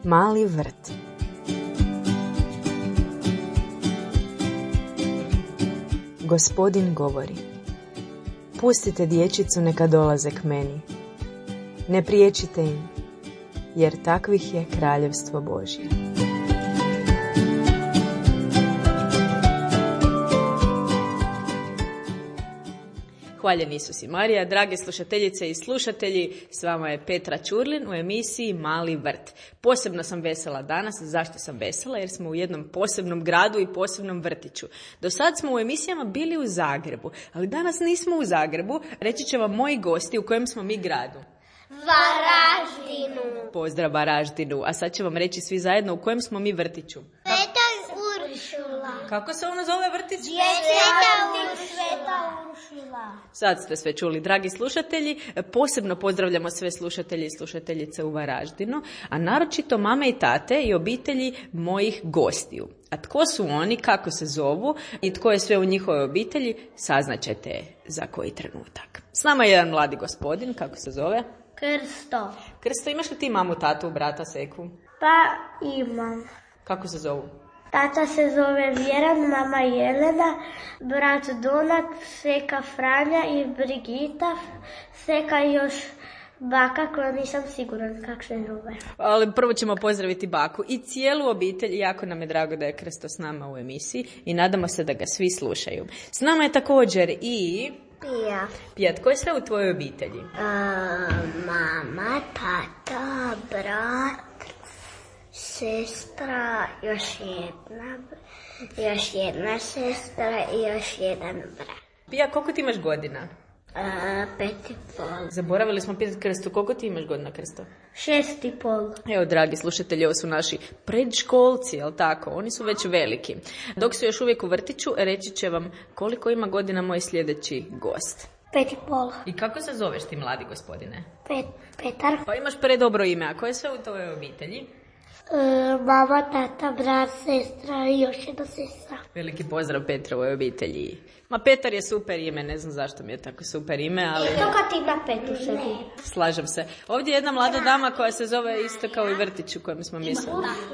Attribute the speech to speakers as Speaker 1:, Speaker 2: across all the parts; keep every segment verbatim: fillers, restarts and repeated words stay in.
Speaker 1: Mali vrt. Gospodin govori: pustite dječicu neka dolaze k meni. Ne priječite im, jer takvih je kraljevstvo Božje. Hvaljen Isus i Marija, drage slušateljice i slušatelji, s vama je Petra Ćurlin u emisiji Mali vrt. Posebno sam vesela danas. Zašto sam vesela? Jer smo u jednom posebnom gradu i posebnom vrtiću. Do sad smo u emisijama bili u Zagrebu, ali danas nismo u Zagrebu. Reći će vam moji gosti u kojem smo mi gradu.
Speaker 2: Varaždinu.
Speaker 1: Pozdrav Varaždinu. A sad će vam reći svi zajedno u kojem smo mi vrtiću.
Speaker 2: Sveta Uršula.
Speaker 1: Kako se ono zove vrtić?
Speaker 2: Sveta Uršula.
Speaker 1: Sad ste sve čuli, dragi slušatelji. Posebno pozdravljamo sve slušatelji i slušateljice u Varaždinu, a naročito mame i tate i obitelji mojih gostiju. A tko su oni, kako se zovu i tko je sve u njihovoj obitelji, saznaćete za koji trenutak. S nama je jedan mladi gospodin, kako se zove?
Speaker 2: Krsto.
Speaker 1: Krsto, imaš li ti mamu, tatu, brata, seku?
Speaker 2: Pa imam.
Speaker 1: Kako se zovu?
Speaker 2: Tata se zove Vjeran, mama Jelena, brat Donat, seka Franja i Brigita, seka još baka koja nisam siguran kako se zove.
Speaker 1: Ali prvo ćemo pozdraviti baku i cijelu obitelj. Jako nam je drago da je Krsto s nama u emisiji i nadamo se da ga svi slušaju. S nama je također i...
Speaker 2: Pija.
Speaker 1: Pija, tko je sve u tvojoj obitelji?
Speaker 2: Uh, mama, tata, brat, sestra, još jedna, još jedna sestra i još jedan brat.
Speaker 1: Pija, koliko ti imaš godina?
Speaker 2: Uh, pet i pol.
Speaker 1: Zaboravili smo pitati Krstu, koliko ti imaš godina, Krsto?
Speaker 2: Šest i pol.
Speaker 1: Evo, dragi slušatelji, ovo su naši predškolci, jel tako? Oni su već veliki. Dok su još uvijek u vrtiću, reći će vam koliko ima godina moj sljedeći gost.
Speaker 2: Pet i pol.
Speaker 1: I kako se zoveš ti, mladi gospodine?
Speaker 2: Pet, Petar.
Speaker 1: Pa imaš predobro ime, a ko je sve u tvojoj obitelji?
Speaker 2: Uh, mama, tata, brat, sestra i još jedna sestra.
Speaker 1: Veliki pozdrav Petrovoj obitelji. Ma Petar je super ime, ne znam zašto mi je tako super ime, ali...
Speaker 2: To kad ima pet u sebi.
Speaker 1: Slažem se. Ovdje je jedna mlada dama koja se zove isto kao i vrtić u kojem smo mislili.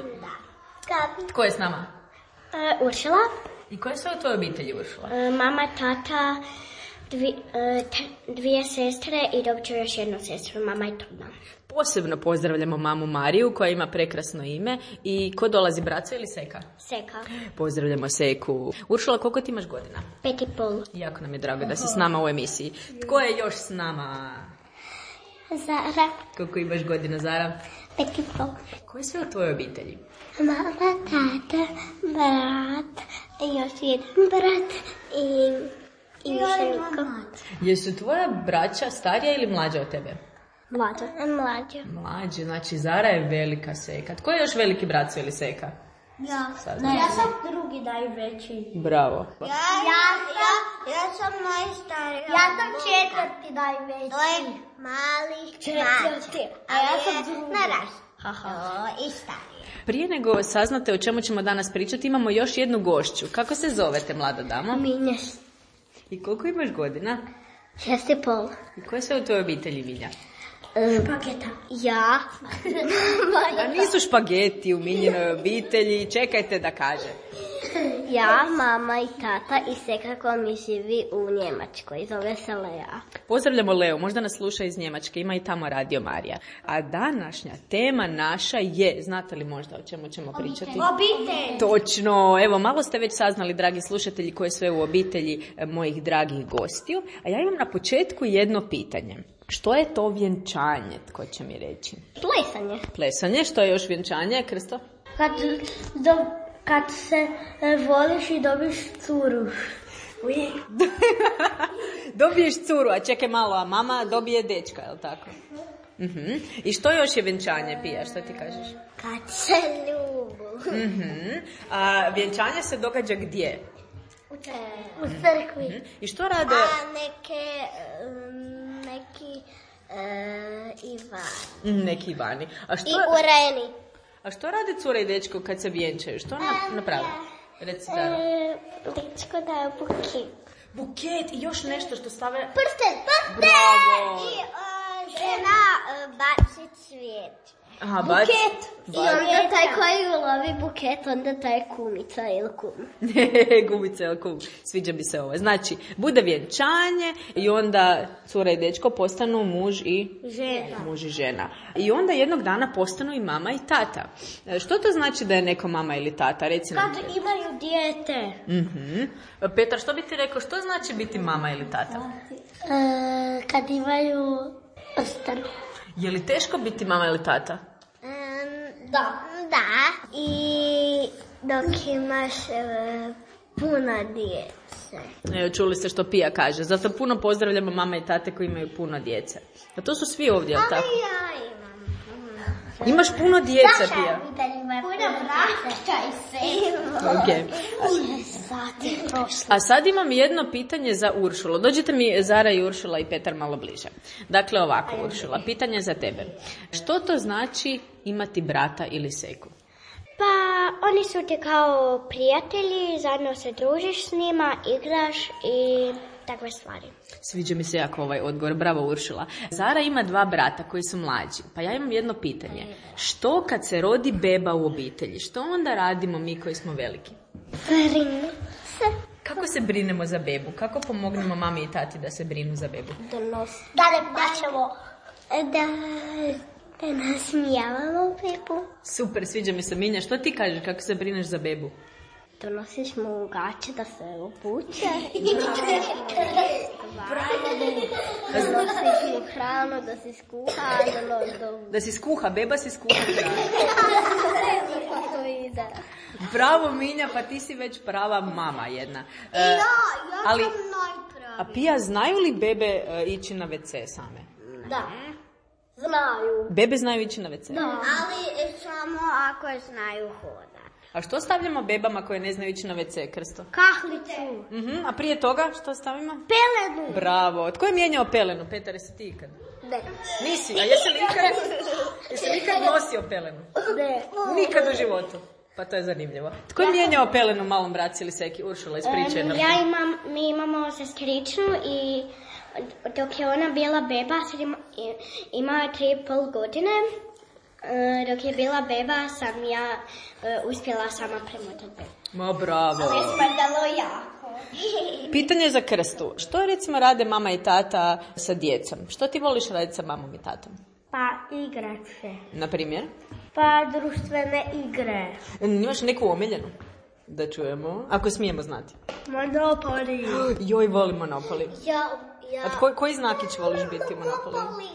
Speaker 1: Tko je s nama?
Speaker 2: Uh, Uršula.
Speaker 1: I ko je sve u tvojoj obitelji, Uršula?
Speaker 2: Uh, mama, tata, dvi, uh, t- dvije sestre i dobit ću još jednu sestru, mama i Toma.
Speaker 1: Posebno pozdravljamo mamu Mariju koja ima prekrasno ime. I ko dolazi, braco ili seka?
Speaker 2: Seka.
Speaker 1: Pozdravljamo seku. Uršula, koliko ti imaš godina?
Speaker 2: Pet i pol.
Speaker 1: Jako nam je drago da si s nama u emisiji. Tko je još s nama?
Speaker 2: Zara.
Speaker 1: Koliko imaš godina, Zara?
Speaker 2: Pet i pol.
Speaker 1: Ko je sve u tvojoj obitelji?
Speaker 2: Mama, tata, brat, i još jedan brat i, i više niko.
Speaker 1: Jesu tvoja braća starija ili mlađa od tebe?
Speaker 2: Mlađa. Mlađa.
Speaker 1: Mlađa, znači Zara je velika seka. Tko je još veliki braco ili seka?
Speaker 2: Ja.
Speaker 1: Saznam.
Speaker 2: Ja sam drugi najveći.
Speaker 1: Bravo.
Speaker 2: Ja, ja, ja, ja sam najstariji. Ja sam četvrti najveći. To je mali četvrti. A ja sam drugi. Naraš. Haha. I stariji.
Speaker 1: Prije nego saznate o čemu ćemo danas pričati, imamo još jednu gošću. Kako se zovete, mlada dama?
Speaker 2: Minjaš.
Speaker 1: I koliko imaš godina?
Speaker 2: Šest i pol.
Speaker 1: I ko je sve u tvojoj obitelji, Milja?
Speaker 2: Špageta. Ja.
Speaker 1: A nisu špageti u Miljinoj obitelji, čekajte da kaže.
Speaker 2: Ja, mama i tata i seka koja mi živi u Njemačkoj, zove se Lea.
Speaker 1: Pozdravljamo Leo, možda nas sluša iz Njemačke, ima i tamo Radio Marija. A današnja tema naša je, znate li možda o čemu ćemo pričati?
Speaker 2: Obitelj.
Speaker 1: Točno, evo malo ste već saznali, dragi slušatelji, koje sve u obitelji mojih dragih gostiju. A ja imam na početku jedno pitanje. Što je to vjenčanje, tko će mi reći?
Speaker 2: Plesanje.
Speaker 1: Plesanje, što je još vjenčanje, Krsto?
Speaker 2: Kad, do, kad se e, voliš i dobiš curu.
Speaker 1: Dobiješ curu, a čekaj malo, a mama dobije dečka, je li tako? Uh-huh. I što još je vjenčanje, Pija, što ti kažeš?
Speaker 2: Kad se ljubu.
Speaker 1: Uh-huh. A vjenčanje se događa gdje?
Speaker 2: U crkvi. U crkvi.
Speaker 1: Uh-huh. I što rade?
Speaker 2: A neke... Um, neki uh, Ivani.
Speaker 1: Neki Ivani. A što,
Speaker 2: I Ureni.
Speaker 1: A što rade cura i dečko kad se vjenčaju? Što ona napravi? Reci da.
Speaker 2: E, dečko daje buket.
Speaker 1: Buket i još nešto što stave...
Speaker 2: Prsten, prsten!
Speaker 1: Bravo!
Speaker 2: I uh, žena uh, baci cvijet.
Speaker 1: Aha, bac.
Speaker 2: Buket. I onda taj koji lovi buket, onda taj kumica ili kum.
Speaker 1: Gumica ili kum. Sviđa mi se ovo. Znači, bude vjenčanje i onda cura i dečko postanu muž i
Speaker 2: žena.
Speaker 1: Muž i žena. I onda jednog dana postanu i mama i tata. Što to znači da je neko mama ili tata? Reci nam.
Speaker 2: Kad imaju dijete.
Speaker 1: Uh-huh. Petar, što bi ti rekao? Što znači biti mama ili tata?
Speaker 2: E, kad imaju ostanu.
Speaker 1: Je li teško biti mama ili tata?
Speaker 2: Um, da. Da. I dok imaš e, puno djece.
Speaker 1: Evo, čuli ste što Pija kaže. Zato puno pozdravljamo mama i tate koji imaju puno djece. A to su svi ovdje, jel tako?
Speaker 2: Ali ja imam.
Speaker 1: Imaš puno djece, Pija.
Speaker 2: Puno brakća i sve.
Speaker 1: Okay. A sad imam jedno pitanje za Uršulu. Dođite mi Zara i Uršula i Petar malo bliže. Dakle, ovako, Uršula, pitanje za tebe. Što to znači imati brata ili seku?
Speaker 2: Pa, oni su ti kao prijatelji, zajedno se družiš s njima, igraš i takve stvari.
Speaker 1: Sviđa mi se jako ovaj odgovor, bravo Uršula. Zara ima dva brata koji su mlađi, pa ja imam jedno pitanje. Što kad se rodi beba u obitelji? Što onda radimo mi koji smo veliki?
Speaker 2: Brinu se.
Speaker 1: Kako se brinemo za bebu? Kako pomognemo mami i tati da se brinu za bebu?
Speaker 2: Da nos... Da ne plaćamo. Da... Da nasmijavamo bebu.
Speaker 1: Super, sviđa mi se. Minja, što ti kažeš kako se brineš za bebu?
Speaker 2: Donosiš mu gaće da se obuče. Donosiš mu hranu da se skuha.
Speaker 1: Da si skuha, beba si skuha hranu.
Speaker 2: To ide.
Speaker 1: Bravo Minja, pa ti si već prava mama jedna.
Speaker 2: I ja, ja
Speaker 1: ali,
Speaker 2: sam najpravi.
Speaker 1: A Pija, znaju li bebe uh, ići na ve ce same?
Speaker 2: Da. Znaju.
Speaker 1: Bebe znaju ići na ve ce?
Speaker 2: Da. Ali samo ako znaju hodati.
Speaker 1: A što stavljamo bebama koje ne znaju ići na ve ce, Krsto?
Speaker 2: Kahlicu.
Speaker 1: Uh-huh. A prije toga što stavimo?
Speaker 2: Pelenu.
Speaker 1: Bravo. Tko je mijenjao pelenu? Petar, jesi ti ikad?
Speaker 2: Ne.
Speaker 1: Nisi? A jesi li ikad, jesi li ikad nosio pelenu?
Speaker 2: Ne.
Speaker 1: Nikad u životu. Pa to je zanimljivo. Tko je mijenjao pelenu malom braci ili seki? Uršula, ispričaj nam.
Speaker 2: Um, ja imam, mi imamo sestričnu i dok je ona bila beba, imala tri i pol godine. Dok je bila beba, sam ja uh, uspjela sama premotati bebu.
Speaker 1: Ma bravo.
Speaker 2: Ali je spadalo jako.
Speaker 1: Pitanje za Krstu. Što recimo rade mama i tata sa djecom? Što ti voliš raditi sa mamom i tatom?
Speaker 2: Pa igrat se.
Speaker 1: Na primjer?
Speaker 2: Pa društvene igre.
Speaker 1: Imaš neku omiljenu? Da čujemo. Ako smijemo znati.
Speaker 2: Monopoly.
Speaker 1: Joj, volim Monopoly.
Speaker 2: Ja, ja.
Speaker 1: A koji, koji znakić voliš biti u Monopoly?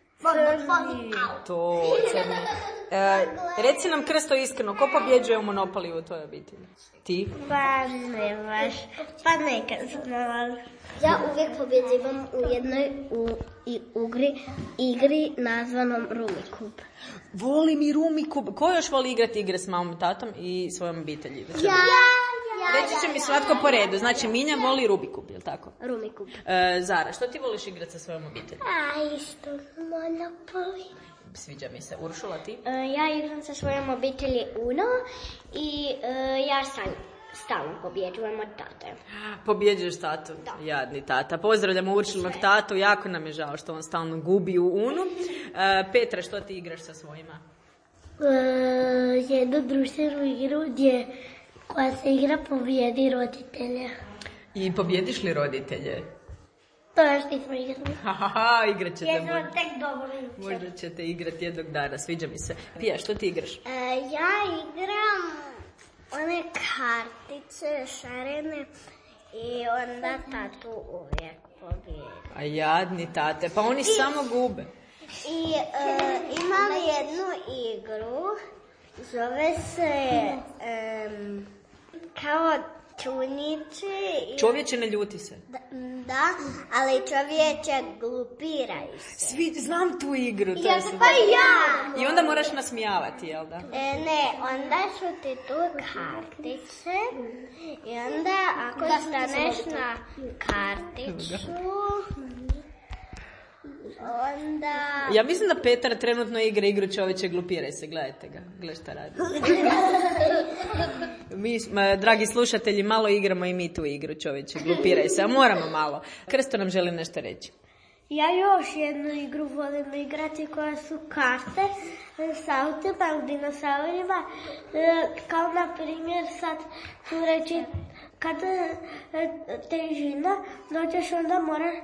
Speaker 1: To, crni. E, reci nam Krsto iskreno, ko pobjeđuje u Monopoliju u toj obitelji? Ti?
Speaker 2: Pa ne baš, pa nekad znam. Ja uvijek pobjeđivam u jednoj u, i ugri, igri nazvanom Rumikub.
Speaker 1: Volim i Rumikub. Ko još voli igrati igre s mamom i tatom i svojom obitelji?
Speaker 2: Ja, ja, ja.
Speaker 1: Reći će mi svatko po redu. Znači, Minja voli Rumikub, je li tako?
Speaker 2: Rumikub.
Speaker 1: E, Zara, što ti voliš igrati sa svojom obitelji?
Speaker 2: A, isto Monopoly.
Speaker 1: Sviđa mi se. Uršula, ti?
Speaker 2: Uh, ja igram sa svojom obitelji Uno i uh, ja sam stalno pobjeđujem od tate.
Speaker 1: Pobjeđuješ tatu? Da. Jadni tata. Pozdravljamo Uršilinog tatu. Jako nam je žao što on stalno gubi u Unu. Uh, Petra, što ti igraš sa svojima?
Speaker 2: Uh, jednu društvenu igru gdje koja se igra pobjedi roditelja.
Speaker 1: I pobjediš li roditelje?
Speaker 2: To još nismo igrali.
Speaker 1: Hahaha, igrat ćete.
Speaker 2: Jedno tek dobro jučer.
Speaker 1: Možda ćete igrati jednog dana, sviđa mi se. Pija, što ti igraš?
Speaker 2: Uh, ja igram one kartice šarene i onda tatu uvijek pobjedi.
Speaker 1: A jadni tate, pa oni I, samo gube.
Speaker 2: I uh, imam jednu igru, zove se um, kao čunići.
Speaker 1: Čovječe, ne ljuti se.
Speaker 2: Da, da, ali čovječe glupiraju se.
Speaker 1: Svi, znam tu igru. To
Speaker 2: ja,
Speaker 1: je
Speaker 2: pa ja.
Speaker 1: I onda moraš nasmijavati, jel da?
Speaker 2: E, ne, onda su ti tu kartice i onda ako da staneš na karticu, onda...
Speaker 1: Ja mislim da Petar trenutno igra igru čovječe glupiraj se, gledajte ga, gledaj šta radi. Mi, dragi slušatelji, malo igramo i mi tu igru čovječe glupiraj se, a moramo malo. Krsto nam želi nešto reći.
Speaker 2: Ja još jednu igru volim igrati koja su karte s autima, dinosaurima, kao na primjer sad ću reći kad težina dođeš onda moraš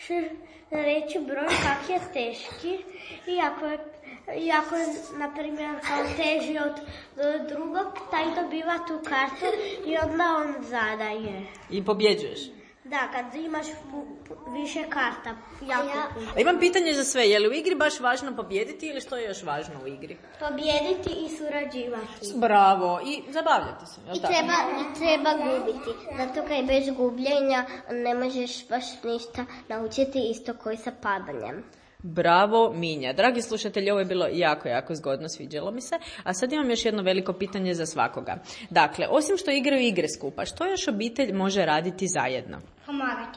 Speaker 2: reći broj kak je teški i ako je, i ako je na primjer kao teži od drugog, taj dobiva tu kartu i onda on zadaje.
Speaker 1: I pobjeđuješ?
Speaker 2: Da, kad imaš više karta. Jako ja.
Speaker 1: A imam pitanje za sve, je li u igri baš važno pobjediti ili što je još važno u igri?
Speaker 2: Pobjediti i surađivati.
Speaker 1: Bravo, i zabavljati se.
Speaker 3: I treba, I treba gubiti, zato kaj bez gubljenja ne možeš baš ništa naučiti isto koji sa padanjem.
Speaker 1: Bravo, Minja. Dragi slušatelji, ovo je bilo jako, jako zgodno, sviđalo mi se. A sad imam još jedno veliko pitanje za svakoga. Dakle, osim što igraju igre skupa, što još obitelj može raditi zajedno?
Speaker 2: Pomagati.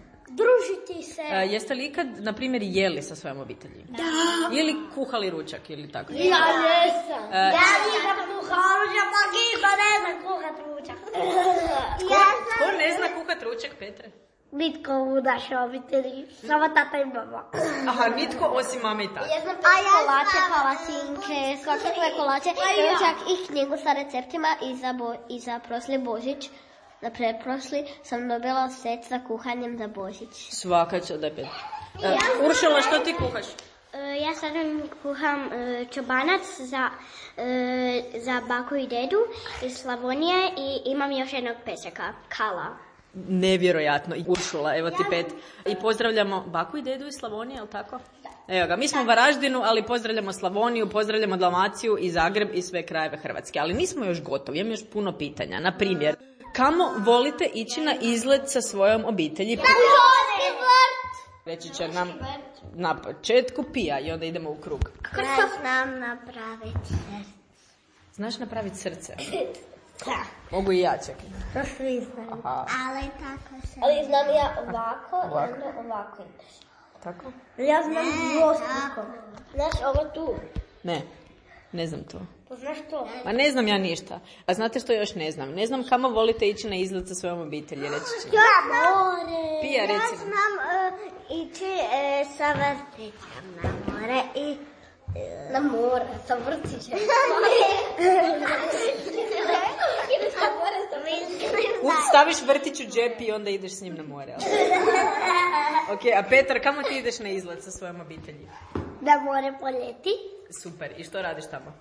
Speaker 2: Družiti se.
Speaker 1: E, jeste li ikad, na primjer, jeli sa svojom obitelji?
Speaker 2: Da.
Speaker 1: Ili kuhali ručak ili tako?
Speaker 2: Ja jesam. E, ja nisam kuhala ručak, pa Giba ne zna kuhat ručak.
Speaker 1: Ko, ko ne zna kuhat ručak, Petre?
Speaker 2: Nitko u našoj obitelji, samo tata i mama.
Speaker 1: Aha, nitko osim mame i tata.
Speaker 3: Ja znam kolače, palacinke, svakakve kolače, čak i knjigu sa receptima i za, bo, i za prosli Božić. Na pretprošli sam dobila set sa kuhanjem za Božić.
Speaker 1: Svaka će da je Petra. Uh, Uršula, što ti kuhaš?
Speaker 3: Uh, ja sad kuham uh, čobanac za, uh, za baku i dedu iz Slavonije i imam još jednog peseka, Kala.
Speaker 1: Nevjerojatno. I Uršula, evo ti pet. I pozdravljamo baku i dedu iz Slavonije, je li tako? Evo ga, mi smo u Varaždinu, ali pozdravljamo Slavoniju, pozdravljamo Dalmaciju i Zagreb i sve krajeve Hrvatske. Ali nismo još gotovi, imam još puno pitanja. Na primjer, kamo volite ići na izlet sa svojom obitelji?
Speaker 2: Na Gorski vrt!
Speaker 1: Reći će nam na početku Pija i onda idemo u krug.
Speaker 3: Ja znam napraviti srce.
Speaker 1: Znaš napraviti srce?
Speaker 2: Da.
Speaker 1: Mogu i ja, čekaj.
Speaker 2: To svi znaju.
Speaker 1: Aha.
Speaker 3: Ali tako se...
Speaker 2: Ali znam ja ovako,
Speaker 1: ovako.
Speaker 2: i onda ovako ideš.
Speaker 1: Tako?
Speaker 2: Ja znam dvostruko. Znaš ovo tu?
Speaker 1: Ne, ne znam to.
Speaker 2: Pa znaš to?
Speaker 1: Pa ne znam ja ništa. A znate što još ne znam? Ne znam kamo volite ići na izlet sa svojom obitelji, reći će.
Speaker 2: Ja more.
Speaker 1: Pija, reci.
Speaker 3: Ja znam uh, ići uh, sa vrtićem na more i... Uh,
Speaker 2: na more, sa vrtićem.
Speaker 1: Staviš vrtić u džep i onda ideš s njim na more. Ok, a Petar, kamo ti ideš na izlet sa svojom obitelji?
Speaker 2: Da more poljeti.
Speaker 1: Super, i što radiš tamo?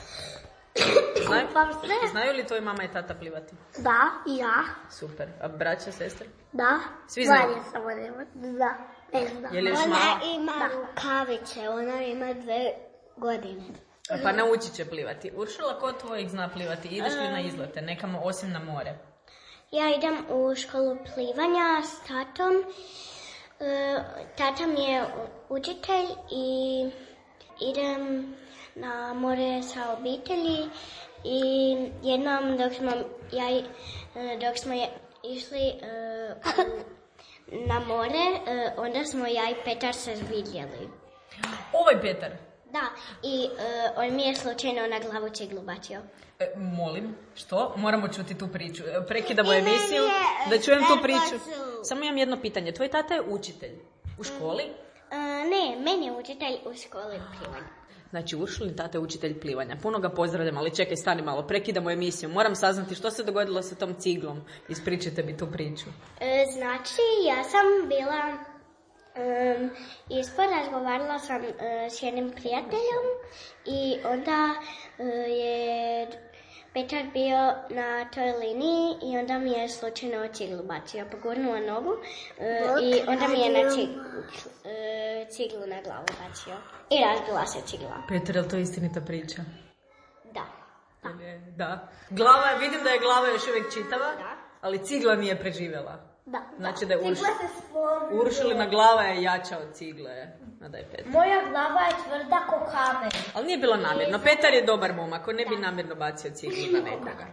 Speaker 1: Znaju, znaju li tvoji mama i tata plivati?
Speaker 2: Da, i ja.
Speaker 1: Super, a braća, sestre?
Speaker 2: Da.
Speaker 1: Svi znaju?
Speaker 2: Manja samo nema. Da, ne znam.
Speaker 1: Je li još
Speaker 3: ona
Speaker 1: mala?
Speaker 3: ima rukavice, ona ima dve godine.
Speaker 1: Pa naučit će plivati. Uršula, ko tvojih zna plivati? Ideš li na izlete, nekamo osim na more?
Speaker 3: Ja idem u školu plivanja s tatom. Uh, tata mi je učitelj i idem na more sa obitelji i jednom dok smo, ja, dok smo išli uh, na more, uh, onda smo ja i Petar se vidjeli.
Speaker 1: Ovaj Petar?
Speaker 3: Da, i uh, on mi je slučajno na glavu ciglu bacio.
Speaker 1: E, molim, što? Moramo čuti tu priču. Prekidamo emisiju da čujem tu priču. Samo imam jedno pitanje. Tvoj tata je učitelj u školi?
Speaker 3: Uh, ne, meni je učitelj u školi plivanja.
Speaker 1: Znači, Uršulin tata je učitelj plivanja. Puno ga pozdravljam, ali čekaj, stani malo, prekidamo emisiju. Moram saznati što se dogodilo sa tom ciglom. Ispričajte mi tu priču.
Speaker 3: Uh, znači, ja sam bila... Um, ispod razgovarala sam uh, s jednim prijateljom i onda uh, je Petar bio na toj liniji i onda mi je slučajno ciglu bacio, pogurnuo nogu uh, i onda mi je na ciglu, uh, ciglu na glavu bacio i razbila se cigla.
Speaker 1: Petar, je li to istinita priča?
Speaker 3: Da.
Speaker 1: Da. Da. Glava, vidim da je glava još uvijek čitava,
Speaker 3: Da.
Speaker 1: ali cigla nije preživjela.
Speaker 3: Da.
Speaker 1: Znači da je Urš...
Speaker 2: Cigla se slomila.
Speaker 1: Uršulina glava je jača od cigle. A da je Petar.
Speaker 2: Moja glava je tvrda ko kamen.
Speaker 1: Ali nije bilo namjerno. Petar je dobar momak, on ne bi namjerno bacio ciglu na nekoga.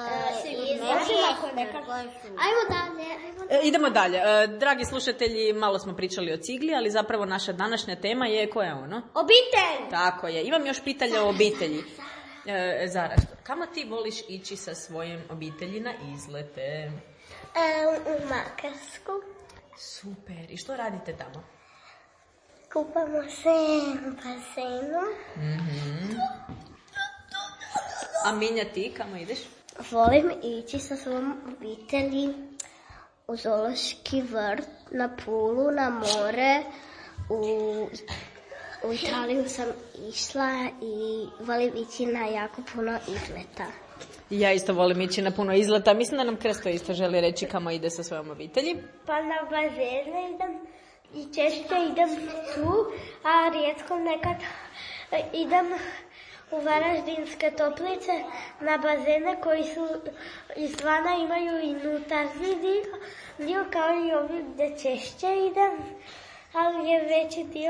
Speaker 3: Ajmo dalje.
Speaker 1: E, idemo dalje. E, dragi slušatelji, malo smo pričali o cigli, ali zapravo naša današnja tema je, koja je ono?
Speaker 2: Obitelj!
Speaker 1: Tako je. Imam još pitanje o obitelji. E, Zara, kamo ti voliš ići sa svojim obitelji na izlete?
Speaker 2: Um, u Makarsku.
Speaker 1: Super. I što radite tamo?
Speaker 2: Kupamo se u basenu.
Speaker 1: Mm-hmm. A Minja, ti kamo ideš?
Speaker 3: Volim ići sa svom obitelji u zoološki vrt, na Pulu, na more. U, u Italiju sam išla i volim ići na jako puno izleta.
Speaker 1: Ja isto volim ići na puno izleta. Mislim da nam Krsto isto želi reći kamo ide sa svojom obitelji.
Speaker 2: Pa na bazene idem i češće idem tu, a rijetko nekad idem u Varaždinske toplice na bazene koji su izvana imaju i unutarnji dio, dio kao i ovi gdje češće idem, ali je veći dio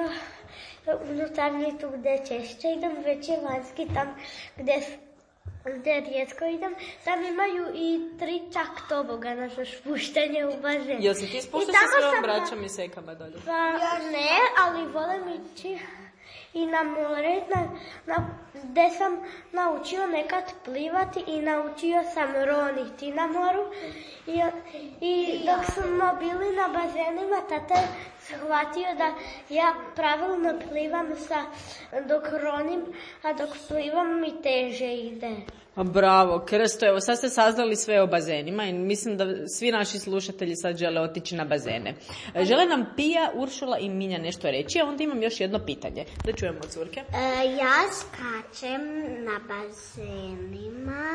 Speaker 2: unutarnji tu gdje češće idem, već je vanjski tam gdje, gdje rijetko idem. Tam imaju i tri čak tobogana za spuštanje u bazen.
Speaker 1: Jel si ti spušta sa svojom braćom i sekama dolje?
Speaker 2: Pa ne, ali volim ići i na more, na, na, gdje sam naučio nekad plivati i naučio sam roniti na moru. I, i dok smo bili na bazenima, tata je shvatio da ja pravilno plivam sa, dok ronim, a dok plivam mi teže ide.
Speaker 1: Bravo, Krsto, evo sad ste saznali sve o bazenima i mislim da svi naši slušatelji sad žele otići na bazene. Žele nam Pija, Uršula i Minja nešto reći, a onda imam još jedno pitanje. Da čujemo od curke.
Speaker 3: E, ja skačem na bazenima,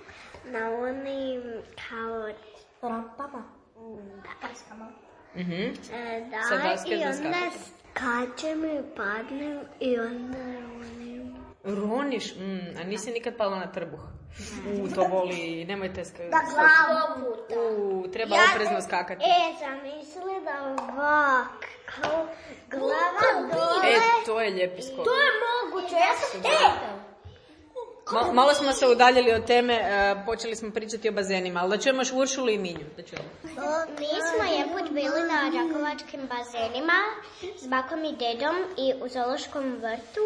Speaker 3: na onim kao rampama. Da, daskama.
Speaker 1: Mm-hmm.
Speaker 3: E, da,
Speaker 1: Sa daske
Speaker 3: i
Speaker 1: za
Speaker 3: onda
Speaker 1: skakanje.
Speaker 3: skačem i padnem i onda ronim.
Speaker 1: Roniš? Mm, a nisi nikad pala na trbuh? U, to voli, nemojte skakati.
Speaker 3: Da, glavu puta.
Speaker 1: U, treba
Speaker 3: Ja
Speaker 1: oprezno skakati.
Speaker 3: E, zamisli da ovak, kao glava dole.
Speaker 1: E, to je lijepi skok.
Speaker 3: To je moguće, ja sam te.
Speaker 1: Ma, malo smo se udaljili od teme, uh, počeli smo pričati o bazenima, ali da čujemo još Uršulu i Minju. Da čujemo.
Speaker 3: Mi smo jeput bili na Đakovačkim bazenima s bakom i dedom i u zoološkom vrtu.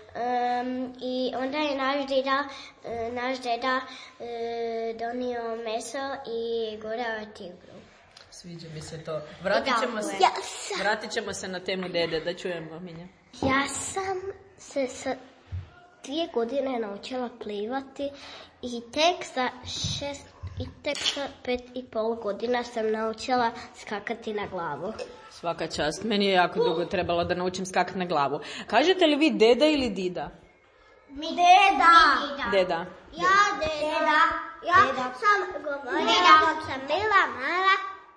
Speaker 3: Um, I onda je naš deda, uh, naš deda uh, donio meso i gurao tigru.
Speaker 1: Sviđa mi se to. Vratit ćemo se,
Speaker 3: Ja sam,
Speaker 1: vratit ćemo se na temu dede, da čujemo, Minja.
Speaker 3: ja sam se sa dvije godine naučila plivati i tek za šest i tek za pet i pol godina sam naučila skakati na glavu.
Speaker 1: Svaka čast. Meni je jako dugo trebalo da naučim skakati na glavu. Kažete li vi deda ili dida?
Speaker 3: Mi deda.
Speaker 1: Deda.
Speaker 3: Ja deda. Ja deda. sam govorila dok sam bila mala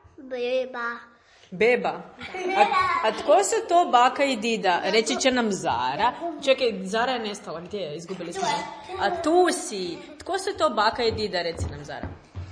Speaker 3: beba.
Speaker 1: Beba. A, a tko su to baka i dida? Reći će nam Zara. Čekaj, Zara je nestala. Gdje je? Izgubili smo. A tu si. Tko su to baka i dida? Reci nam, Zara.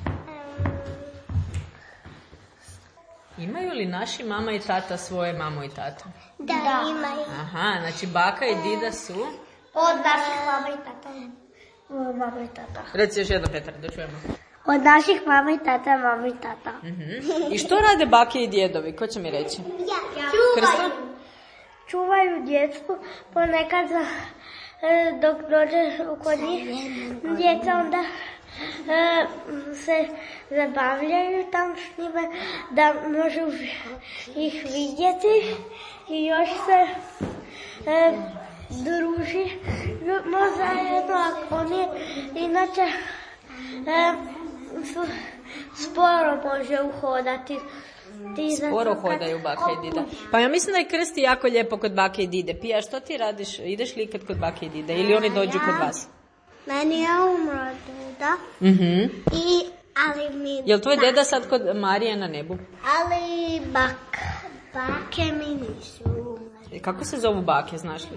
Speaker 1: Imaju li naši mama i tata svoje mamu i tatu?
Speaker 3: Da, da. Imaju.
Speaker 1: Aha, znači baka i dida su...
Speaker 3: Od naših mama i tata. Mama i tata.
Speaker 1: Reci još jedno, Petar, da čujemo.
Speaker 3: Od naših mama i tata, mama i tata.
Speaker 1: Uh-huh. I što rade bake i djedovi? Ko će mi reći?
Speaker 3: Ja, ja. Čuvaju.
Speaker 2: Čuvaju djecu, ponekad za, e, dok dođe kod njih djeca, onda e, se zabavljaju tam s njime, da možu ih vidjeti i još se e, druži zajedno, ako oni inače e, su, sporo može uhodati.
Speaker 1: Sporo hodaju bake i dida. Pa ja mislim da je Krsti jako lijepo kod bake i dide. Pija, što ti radiš? Ideš li ikad kod bake i dide? Ili oni dođu kod vas?
Speaker 3: Meni je umro deda.
Speaker 1: Mhm.
Speaker 3: I, ali mi...
Speaker 1: Jel tvoj deda sad kod Marije na nebu?
Speaker 3: Ali bak, bake mi nisu umre.
Speaker 1: Kako se zovu bake, znaš li?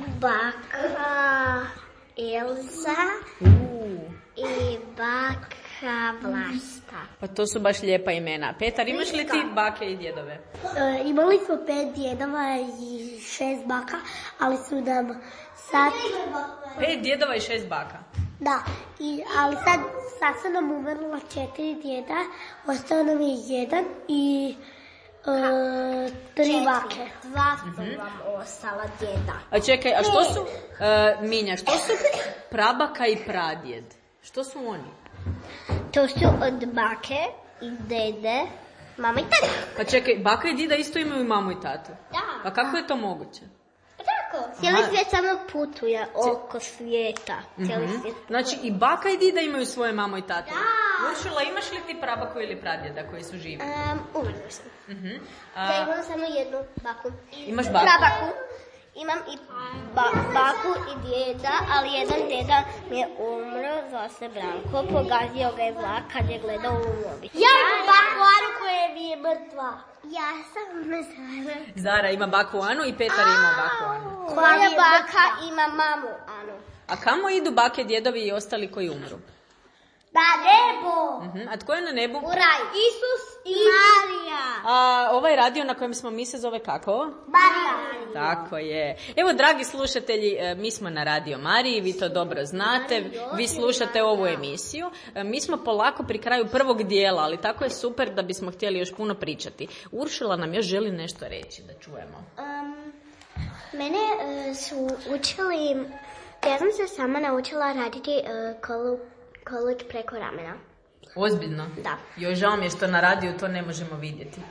Speaker 3: Baka Elza
Speaker 1: Uh.
Speaker 3: i baka Vlasta.
Speaker 1: Pa to su baš lijepa imena. Petar, imaš li ti bake i djedove?
Speaker 2: E, imali smo pet djedova i šest baka, ali su nam sad...
Speaker 1: Pet djedova i šest baka.
Speaker 2: Da, i, ali sad, sad su nam umrla četiri djeda, ostao nam je jedan i e, tri bake.
Speaker 3: Dva su vam ostala djeda.
Speaker 1: A čekaj, a što su, uh, Minja, što su prabaka i pradjed? Što su oni?
Speaker 3: To su od bake i dede, mama i tata.
Speaker 1: Pa čekaj, baka i dida isto imaju mamu i tatu.
Speaker 3: Da.
Speaker 1: Pa kako je to moguće?
Speaker 3: Tako. Cijeli svijet samo putuje oko svijeta. Cijeli
Speaker 1: Mhm.
Speaker 3: svijet.
Speaker 1: Znači i baka i dida imaju svoje mamo i tatu. Uršula, imaš li ti prabaku ili pradjeda koji su živi?
Speaker 3: Um, umrli smo.
Speaker 1: Mhm.
Speaker 3: Ja
Speaker 1: A,
Speaker 3: imam samo jednu baku.
Speaker 1: Imaš baku?
Speaker 3: Prabaku. Imam i ba- baku i djeda, ali jedan djeda mi je umro, zvao se Branko, pogazio ga je vlak kad je gledao u mobitel. Ja imam baku Anu koja mi je mrtva. Ja sam Zara.
Speaker 1: Zara ima baku Anu i Petar ima baku Anu.
Speaker 3: Moja baka ima mamu Anu.
Speaker 1: A kamo idu bake, djedovi i ostali koji umru?
Speaker 3: Na nebo!
Speaker 1: Mhm. A tko je na nebu?
Speaker 3: U raj. Isus i Marija.
Speaker 1: A ovaj radio na kojem smo mi se zove kako?
Speaker 3: Marija.
Speaker 1: Tako je. Evo, dragi slušatelji, e, mi smo na Radio Mariji, vi to dobro znate, vi slušate ovu emisiju. E, Mi smo polako pri kraju prvog dijela, ali tako je super da bismo htjeli još puno pričati. Uršula nam još želi nešto reći, da čujemo.
Speaker 3: Um, mene uh, su učili, ja sam se sama naučila raditi uh, kolu, kolik preko ramena.
Speaker 1: Ozbiljno?
Speaker 3: Da.
Speaker 1: Joj, žao mi je što na radiju to ne možemo vidjeti.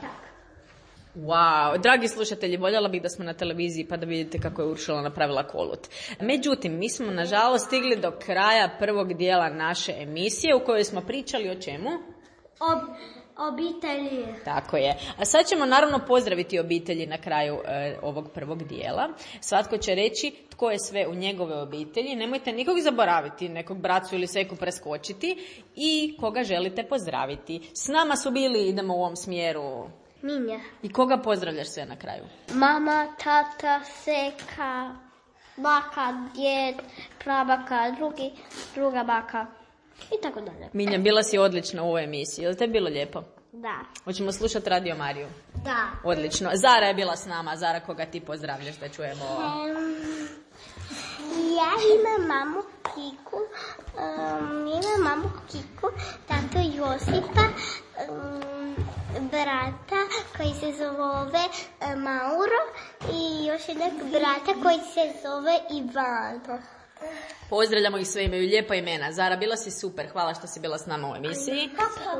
Speaker 1: Wow, dragi slušatelji, voljela bih da smo na televiziji pa da vidite kako je Uršula napravila kolut. Međutim, mi smo nažalost stigli do kraja prvog dijela naše emisije u kojoj smo pričali o čemu?
Speaker 3: Ob, obitelji.
Speaker 1: Tako je. A sad ćemo naravno pozdraviti obitelji na kraju e, ovog prvog dijela. Svatko će reći tko je sve u njegove obitelji. Nemojte nikog zaboraviti, nekog bracu ili seku preskočiti i koga želite pozdraviti. S nama su bili, idemo u ovom smjeru.
Speaker 3: Minja.
Speaker 1: I koga pozdravljaš sve na kraju?
Speaker 3: Mama, tata, seka, baka, djed, prabaka, drugi, druga baka i tako dalje.
Speaker 1: Minja, bila si odlična u ovoj emisiji. Je li te bilo lijepo?
Speaker 3: Da.
Speaker 1: Hoćemo slušati Radio Mariju?
Speaker 3: Da.
Speaker 1: Odlično. Zara je bila s nama. Zara, koga ti pozdravljaš da čujemo?
Speaker 3: Ja imam mamu Kiku, um, imam mamu Kiku, tato Josipa, um, brata koji se zove um, Mauro i još jednog brata koji se zove Ivano.
Speaker 1: Pozdravljamo ih sve, imaju lijepa imena. Zara, bila si super. Hvala što si bila s nama u emisiji.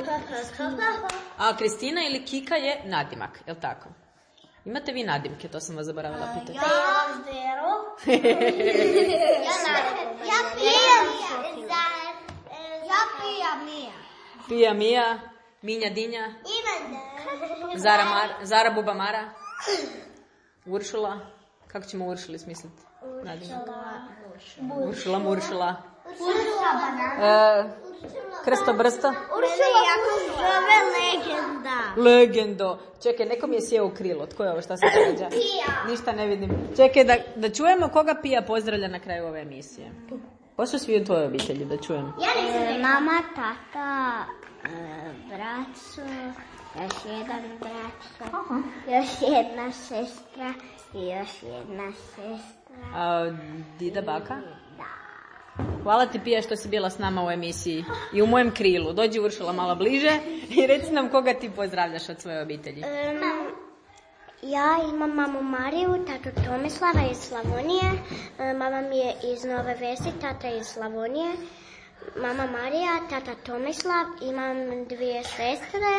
Speaker 1: A Kristina ili Kika je nadimak, je li tako? Imate vi nadimke, to sam vas zaboravila pitati.
Speaker 3: Ja Zero. Ja Nada. Ja Pija. Ja Pija Mija.
Speaker 1: Pija Mija, Minja Dinja, Zara, Mar, Zara Buba Mara, Uršula. Kako ćemo Uršuli smisliti? Nadimak. Uršula Muršula. E, Krsto Brsto.
Speaker 3: Uršula jako zove legenda.
Speaker 1: Legendo. Čekaj, neko mi je sjeo u krilo. Tko je ovo, šta se događa?
Speaker 3: Pija.
Speaker 1: Ništa ne vidim. Čekaj, da, da čujemo koga Pija pozdravlja na kraju ove emisije. Ko su svi u tvojoj obitelji, da čujem?
Speaker 3: E, mama, tata, e, braćo, još jedan braćo, još jedna sestra i još jedna sestra.
Speaker 1: A, dida, baka?
Speaker 3: Da.
Speaker 1: Hvala ti, Pija, što si bila s nama u emisiji i u mojem krilu. Dođi, Uršula, malo bliže i reci nam koga ti pozdravljaš od svoje obitelji.
Speaker 3: Um, ja imam mamu Mariju, tatu Tomislava iz Slavonije. Um, mama mi je iz Nove Vesi, tata iz Slavonije. Mama Marija, tata Tomislav, imam dvije sestre.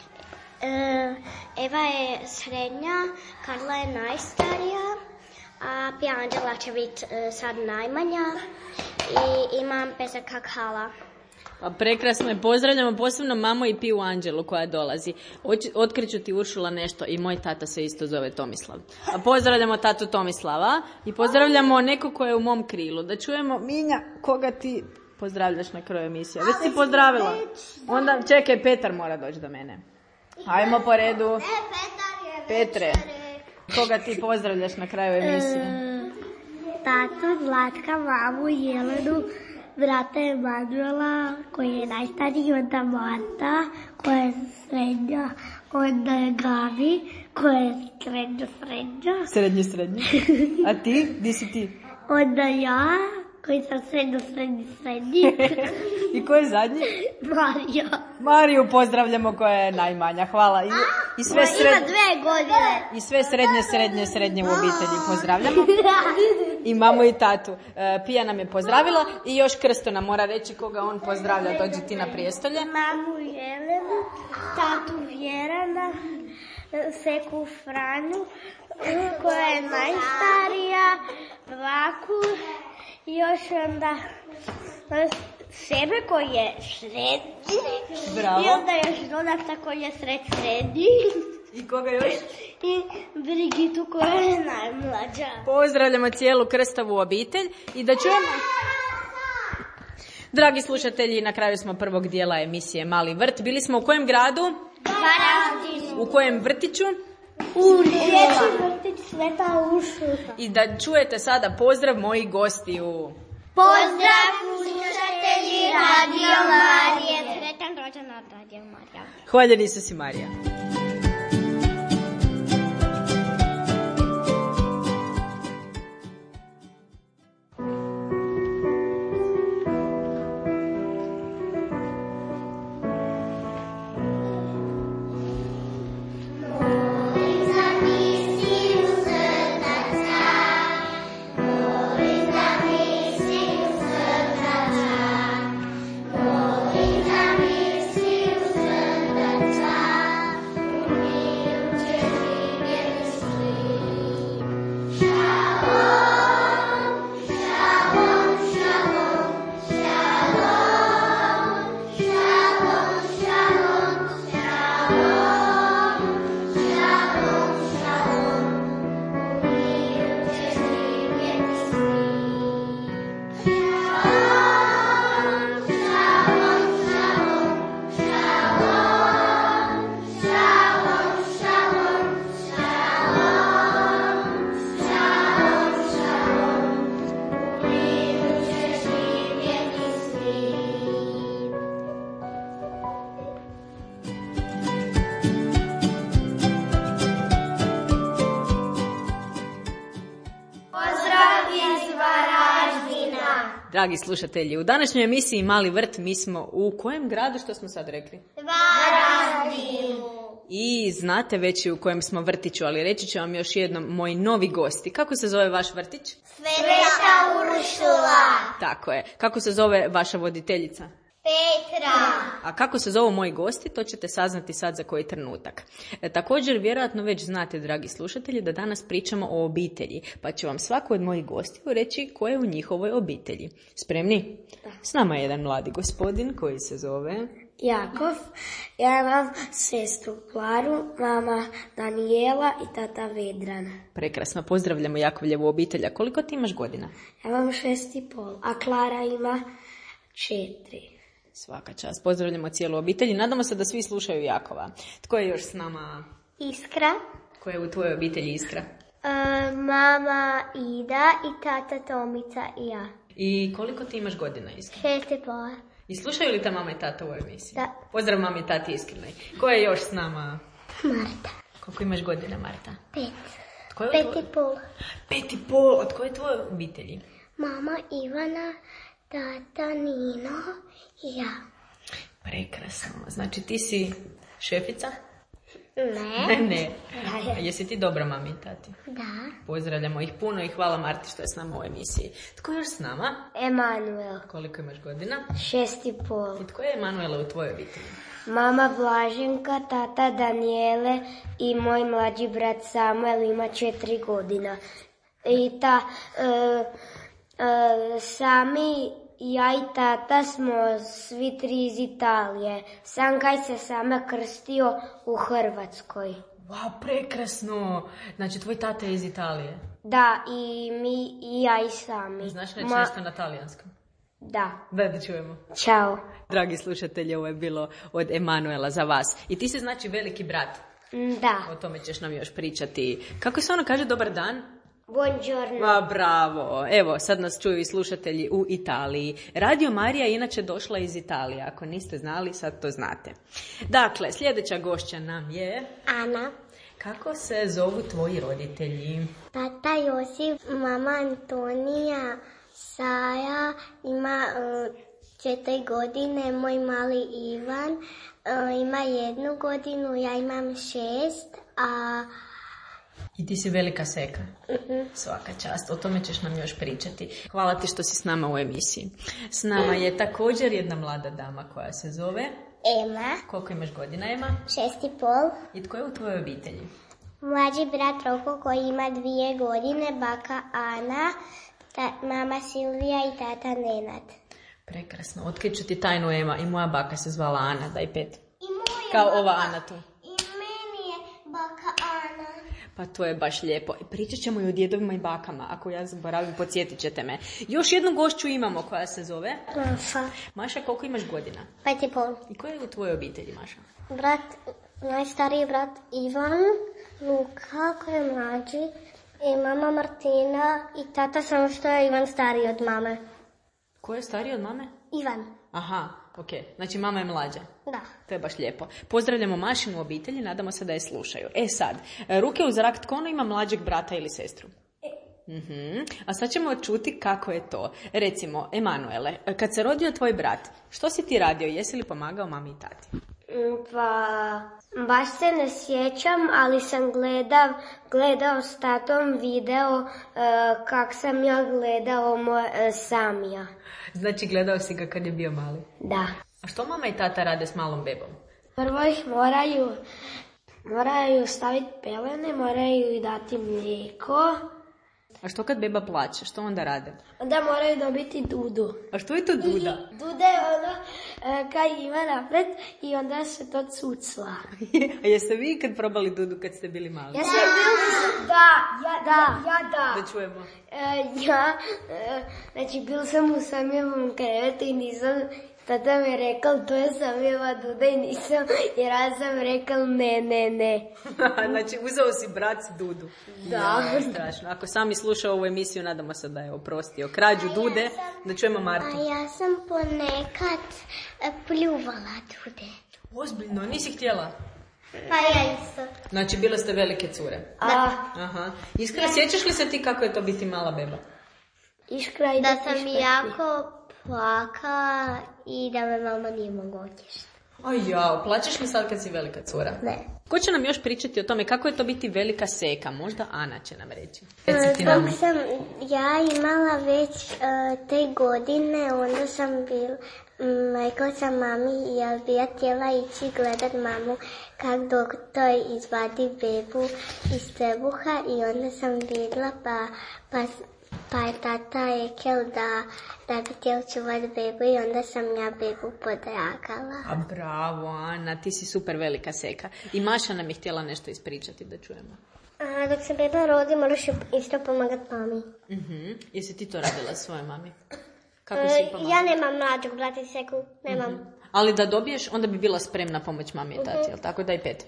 Speaker 3: Um, Eva je srednja, Karla je najstarija, a Pija Anđela će biti uh, sad najmanja. I imam pesaka Kala.
Speaker 1: Pa prekrasno je, pozdravljamo posebno mamu i Piju Anđelu koja dolazi. Oć- Otkriću ti, Uršula, nešto i moj tata se isto zove Tomislav. A pozdravljamo tatu Tomislava i pozdravljamo neko ko je u mom krilu. Da čujemo, Minja, koga ti pozdravljaš na kraju emisije? Već si pozdravila. Onda čekaj, Petar mora doći do mene. Ajmo po redu.
Speaker 3: Ne, Petar je
Speaker 1: Petre, koga ti pozdravljaš na kraju emisije?
Speaker 2: Tatu, Zlatka, mamu, Jelenu, brata Emanuela, koji je najstariji, onda Marta, koja je srednja, onda je Gavi, koja je srednja, srednja.
Speaker 1: Srednji, srednji. A ti? Di si ti?
Speaker 2: Onda ja, koji sam srednja, srednji, srednji.
Speaker 1: I ko je zadnji?
Speaker 2: Marija.
Speaker 1: Mariju pozdravljamo koja je najmanja. Hvala. I, i sve sred...
Speaker 3: Ima dve godine.
Speaker 1: I sve srednje, srednje, srednje u obitelji pozdravljamo. I mamu i tatu. E, Pija nam je pozdravila i još Krsto nam mora reći koga on pozdravlja. Dođi ti na prijestolje.
Speaker 2: Mamu Jelenu, tatu Vjerana, seku Franju, koja je najstarija, baku, još onda sebe koji je srednji.
Speaker 1: Bravo.
Speaker 2: I onda još Donata koji je sred srednji.
Speaker 1: I koga još?
Speaker 2: I Brigitu koja je najmlađa.
Speaker 1: Pozdravljamo cijelu krstavu obitelj i da čujemo... Dragi slušatelji, na kraju smo prvog dijela emisije Mali vrt. Bili smo u kojem gradu?
Speaker 2: Varaždinu.
Speaker 1: U kojem vrtiću?
Speaker 2: U dječji vrtić Sveta Uršula.
Speaker 1: I da čujete sada pozdrav mojih gostiju.
Speaker 2: Pozdrav slušatelji Radio Marije.
Speaker 3: Sretan rođendan Radio Marija.
Speaker 1: Hvaljen Isus i Marija. Dragi slušatelji, u današnjoj emisiji Mali vrt mi smo u kojem gradu, što smo sad rekli?
Speaker 2: Varaždinu.
Speaker 1: I znate već i u kojem smo vrtiću, ali reći ću vam još jednom moji novi gosti. Kako se zove vaš vrtić?
Speaker 2: Sveta Uršula.
Speaker 1: Tako je. Kako se zove vaša voditeljica?
Speaker 2: Petra.
Speaker 1: A kako se zovu moji gosti, to ćete saznati sad za koji trenutak. E, također, vjerojatno već znate, dragi slušatelji, da danas pričamo o obitelji, pa će vam svako od mojih gostiju reći ko je u njihovoj obitelji. Spremni? Da. S nama je jedan mladi gospodin koji se zove...
Speaker 2: Jakov. Ja imam sestru Klaru, mama Danijela i tata Vedrana.
Speaker 1: Prekrasno, pozdravljamo Jakovljevu obitelj. A koliko ti imaš godina?
Speaker 2: Ja imam šest i pol, a Klara ima četiri.
Speaker 1: Svaka čast. Pozdravljamo cijelu obitelj i nadamo se da svi slušaju Jakova. Tko je još s nama?
Speaker 2: Iskra.
Speaker 1: Ko je u tvojoj obitelji Iskra?
Speaker 2: Uh, mama Ida i tata Tomica i ja.
Speaker 1: I koliko ti imaš godina, Iskra?
Speaker 2: Šest i pola.
Speaker 1: I slušaju li te mama i tata u ovoj emisiji?
Speaker 2: Da.
Speaker 1: Pozdrav mami i tati Iskrenoj. Ko je još s nama?
Speaker 2: Marta.
Speaker 1: Koliko imaš godina, Marta?
Speaker 2: Pet.
Speaker 1: Tko je
Speaker 2: Pet
Speaker 1: tvoj...
Speaker 2: i pol.
Speaker 1: Pet i pol. Od koje je tvoje obitelji?
Speaker 2: Mama Ivana, tata Nino i ja.
Speaker 1: Prekrasno. Znači ti si šefica?
Speaker 2: Ne.
Speaker 1: Ne. A jesi ti dobra mami i tati?
Speaker 2: Da.
Speaker 1: Pozdravljamo ih puno i hvala Marti što je s nama u emisiji. Tko je još s nama?
Speaker 2: Emanuel.
Speaker 1: Koliko imaš godina?
Speaker 2: Šest i pol.
Speaker 1: I tko je Emanuela u tvojoj obitelji?
Speaker 2: Mama Blaženka, tata Danijele i moj mlađi brat Samuel ima četiri godina. I ta e, e, sami ja i tata smo svi tri iz Italije. Sam kaj se sama krstio u Hrvatskoj.
Speaker 1: Wow, prekrasno. Znači, tvoj tata je iz Italije.
Speaker 2: Da, i mi, i ja i sami.
Speaker 1: Znaš reći
Speaker 2: Ma...
Speaker 1: nešto na talijanskom?
Speaker 2: Da.
Speaker 1: Da, da čujemo.
Speaker 2: Ćao.
Speaker 1: Dragi slušatelji, ovo je bilo od Emanuela za vas. I ti si znači veliki brat.
Speaker 2: Da.
Speaker 1: O tome ćeš nam još pričati. Kako se ono kaže dobar dan?
Speaker 2: Buongiorno.
Speaker 1: Ma, bravo. Evo, sad nas čuju i slušatelji u Italiji. Radio Marija je inače došla iz Italije. Ako niste znali, sad to znate. Dakle, sljedeća gošća nam je...
Speaker 2: Ana.
Speaker 1: Kako se zovu tvoji roditelji?
Speaker 2: Tata Josip, mama Antonija, Saja, ima uh, četiri godine, moj mali Ivan uh, ima jednu godinu, ja imam šest, a...
Speaker 1: I ti si velika seka.
Speaker 2: Uh-huh.
Speaker 1: Svaka čast. O tome ćeš nam još pričati. Hvala ti što si s nama u emisiji. S nama je također jedna mlada dama koja se zove...
Speaker 3: Ema.
Speaker 1: Koliko imaš godina, Ema?
Speaker 3: Šest i pol.
Speaker 1: I tko je u tvojoj obitelji?
Speaker 3: Mlađi brat Roko koji ima dvije godine, baka Ana, ta, mama Silvija i tata Nenad.
Speaker 1: Prekrasno. Otkriću ti tajnu, Ema. I moja baka se zvala Ana. Daj pet.
Speaker 3: I moja
Speaker 1: Kao
Speaker 3: baka,
Speaker 1: ova Ana tu.
Speaker 3: I meni je baka Ana.
Speaker 1: Pa to je baš lijepo. Pričat ćemo i o djedovima i bakama. Ako ja zaboravim, podsjetit ćete me. Još jednu gošću imamo koja se zove...
Speaker 3: Maša.
Speaker 1: Maša, koliko imaš godina?
Speaker 3: Pet i pol.
Speaker 1: I ko je u tvojoj obitelji, Maša?
Speaker 3: Brat, najstariji brat Ivan, Luka koji je mlađi, i mama Martina i tata, samo što je Ivan stariji od mame.
Speaker 1: Ko je stariji od mame?
Speaker 3: Ivan.
Speaker 1: Aha, ok. Znači mama je mlađa.
Speaker 3: Da.
Speaker 1: To je baš lijepo. Pozdravljamo Mašinu obitelji, nadamo se da je slušaju. E sad, ruke u zrak, tko ono ima mlađeg brata ili sestru? Uh-huh. A sad ćemo čuti kako je to. Recimo, Emanuele, kad se rodio tvoj brat, što si ti radio? Jesi li pomagao mami i tati?
Speaker 2: Pa, baš se ne sjećam, ali sam gledao, gledao s tatom video uh, kak sam ja gledao moj, uh, sam ja.
Speaker 1: Znači, gledao si ga kad je bio mali.
Speaker 2: Da.
Speaker 1: A što mama i tata rade s malom bebom?
Speaker 2: Prvo ih moraju, moraju staviti pelene, moraju ih dati mlijeko.
Speaker 1: A što kad beba plače? Što onda rade?
Speaker 2: Onda moraju dobiti dudu.
Speaker 1: A što je to duda?
Speaker 2: Duda je ono uh, kaj ima napred i onda se to cucla.
Speaker 1: A jeste vi kad probali dudu kad ste bili mali?
Speaker 2: Ja sam bil... Da, ja da. Ja da.
Speaker 1: Da čujemo.
Speaker 2: Uh, ja, uh, znači bil sam u Samjevom krevetu i nisam, tata mi je rekao to je Samjeva duda i nisam, jer ja sam rekao ne, ne, ne.
Speaker 1: Znači uzeo si brat dudu.
Speaker 2: Da.
Speaker 1: Ja, strašno. Ako sami slušao ovu emisiju, nadamo se da je oprostio krađu dude, da čujemo Martu.
Speaker 3: A ja sam ponekad e, pljuvala dude.
Speaker 1: Ozbiljno, nisi htjela?
Speaker 3: Pa ja isto.
Speaker 1: Znači, bile ste velike cure.
Speaker 2: A,
Speaker 1: Aha. Iskra, sjećaš li se ti kako je to biti mala beba?
Speaker 2: iškra i
Speaker 3: Da
Speaker 2: da
Speaker 3: sam
Speaker 2: iškra.
Speaker 3: jako plakala i da me mama nije mogla utješiti.
Speaker 1: A jao, plačeš li sad kad si velika cura?
Speaker 3: Ne.
Speaker 1: Ko će nam još pričati o tome kako je to biti velika seka? Možda Ana će nam reći. Reci ti nam.
Speaker 3: Dok sam ja imala već uh, te godine, onda sam bil, um, rekla sam mami, jel bi ja htjela ići gledat mamu kak doktor izvadi bebu iz trebuha i onda sam vidjela pa, pa, pa je tata rekel da, da bi htjela čuvat bebu i onda sam ja bebu podragala.
Speaker 1: A bravo, Ana, ti si super velika seka. I Maša nam je htjela nešto ispričati da čujemo.
Speaker 3: A, dok se beba rodi, moraš isto pomagat mami.
Speaker 1: Uh-huh. Jesi ti to radila svojoj mami? Kako si pomagala?
Speaker 3: Ja nemam mlađog brata i seku, nemam.
Speaker 1: Uh-huh. Ali da dobiješ, onda bi bila spremna pomoć mami i tati, uh-huh. Jel tako? Daj pet.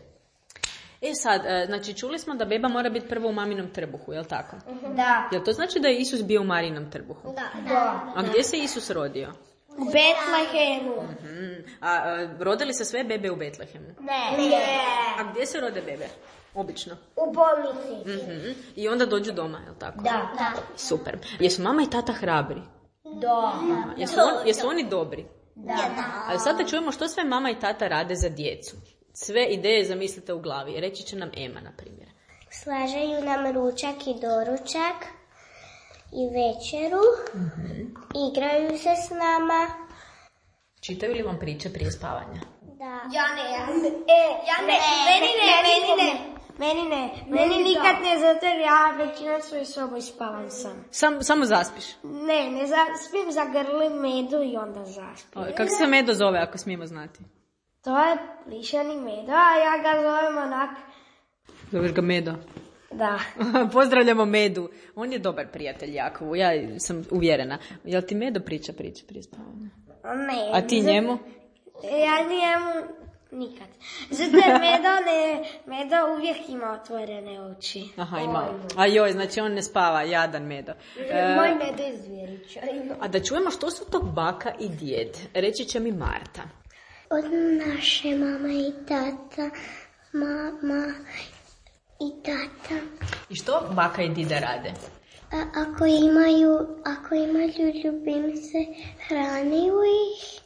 Speaker 1: E sad, znači čuli smo da beba mora biti prvo u maminom trbuhu, jel tako?
Speaker 2: Uh-huh. Da.
Speaker 1: Jel to znači da je Isus bio u Marijinom trbuhu?
Speaker 3: Da,
Speaker 2: Da.
Speaker 1: A gdje se Isus rodio?
Speaker 2: U Betlehemu.
Speaker 1: Uh-huh. A, a rodili se sve bebe u Betlehemu?
Speaker 2: Ne. Ne.
Speaker 1: A gdje se rode bebe? Obično.
Speaker 2: U bolnici.
Speaker 1: Uh-huh. I onda dođu doma, jel tako?
Speaker 2: Da. Da.
Speaker 1: Super. Jesu mama i tata hrabri?
Speaker 2: Da.
Speaker 1: Jesu, on, jesu oni dobri?
Speaker 2: Da.
Speaker 1: Ali sad da čujemo što sve mama i tata rade za djecu. Sve ideje zamislite u glavi. Reći će nam Ema, na primjer.
Speaker 3: Slažaju nam ručak i doručak i večeru.
Speaker 1: Mm-hmm.
Speaker 3: Igraju se s nama.
Speaker 1: Čitaju li vam priče prije spavanja?
Speaker 3: Da.
Speaker 2: Ja ne, ja ne. E, ja ne. Meni ne, meni ne. Meni ne. Meni nikad ne, zato jer ja većina svoj soboj spavam sam.
Speaker 1: Sam, samo zaspiš?
Speaker 2: Ne, ne zaspim, zagrlim medu i onda zaspim.
Speaker 1: O, kako se medo zove, ako smijemo znati?
Speaker 2: To je plišani medo, a ja ga zovem onak.
Speaker 1: Zoveš ga Medo?
Speaker 2: Da.
Speaker 1: Pozdravljamo Medu. On je dobar prijatelj Jakovu, ja sam uvjerena. Jel ti Medo priča priče prije spavanja?
Speaker 2: Ne.
Speaker 1: A ti njemu?
Speaker 2: Ja njemu nikad. Zato jer Medo, ne, Medo uvijek ima otvorene oči.
Speaker 1: Aha, ima. A joj, znači on ne spava, jadan Medo. E,
Speaker 2: Moj Medo je zvjerića.
Speaker 1: a da čujemo što su to baka i djed. Reći će mi Marta.
Speaker 3: Od naše mama i tata, mama i tata.
Speaker 1: I što baka i dida rade?
Speaker 3: A, ako imaju, ako imaju ljubimce, hraniju ih,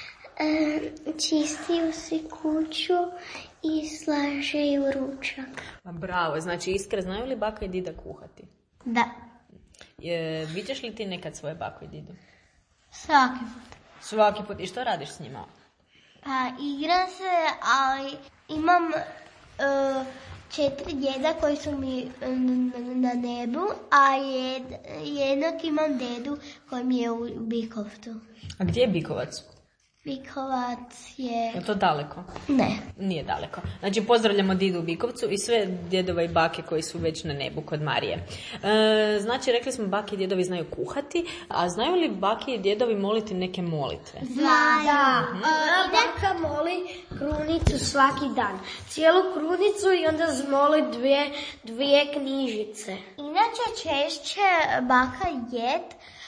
Speaker 3: e, čistiju si kuću i slažeju ručak.
Speaker 1: A bravo, znači Iskra, znaju li baka i dida kuhati?
Speaker 3: Da.
Speaker 1: E, viđeš li ti nekad svoje bako i didu?
Speaker 3: Svaki put.
Speaker 1: Svaki put. I što radiš s njima?
Speaker 3: Pa igram se, ali imam uh, četiri djeda koji su mi na nebu, a jed, jednog imam dedu koji mi je u Bikovcu.
Speaker 1: A gdje je Bikovac?
Speaker 3: Bikovac je...
Speaker 1: Je to daleko?
Speaker 3: Ne.
Speaker 1: Nije daleko. Znači pozdravljamo Didu u Bikovcu i sve djedova i bake koji su već na nebu kod Marije. E, znači rekli smo bake i djedovi znaju kuhati, a znaju li bake i djedovi moliti neke molitve?
Speaker 2: Znaju. Da. Moja baka moli krunicu svaki dan. Cijelu krunicu i onda zmoli dvije, dvije knjižice.
Speaker 3: Inače češće baka i djed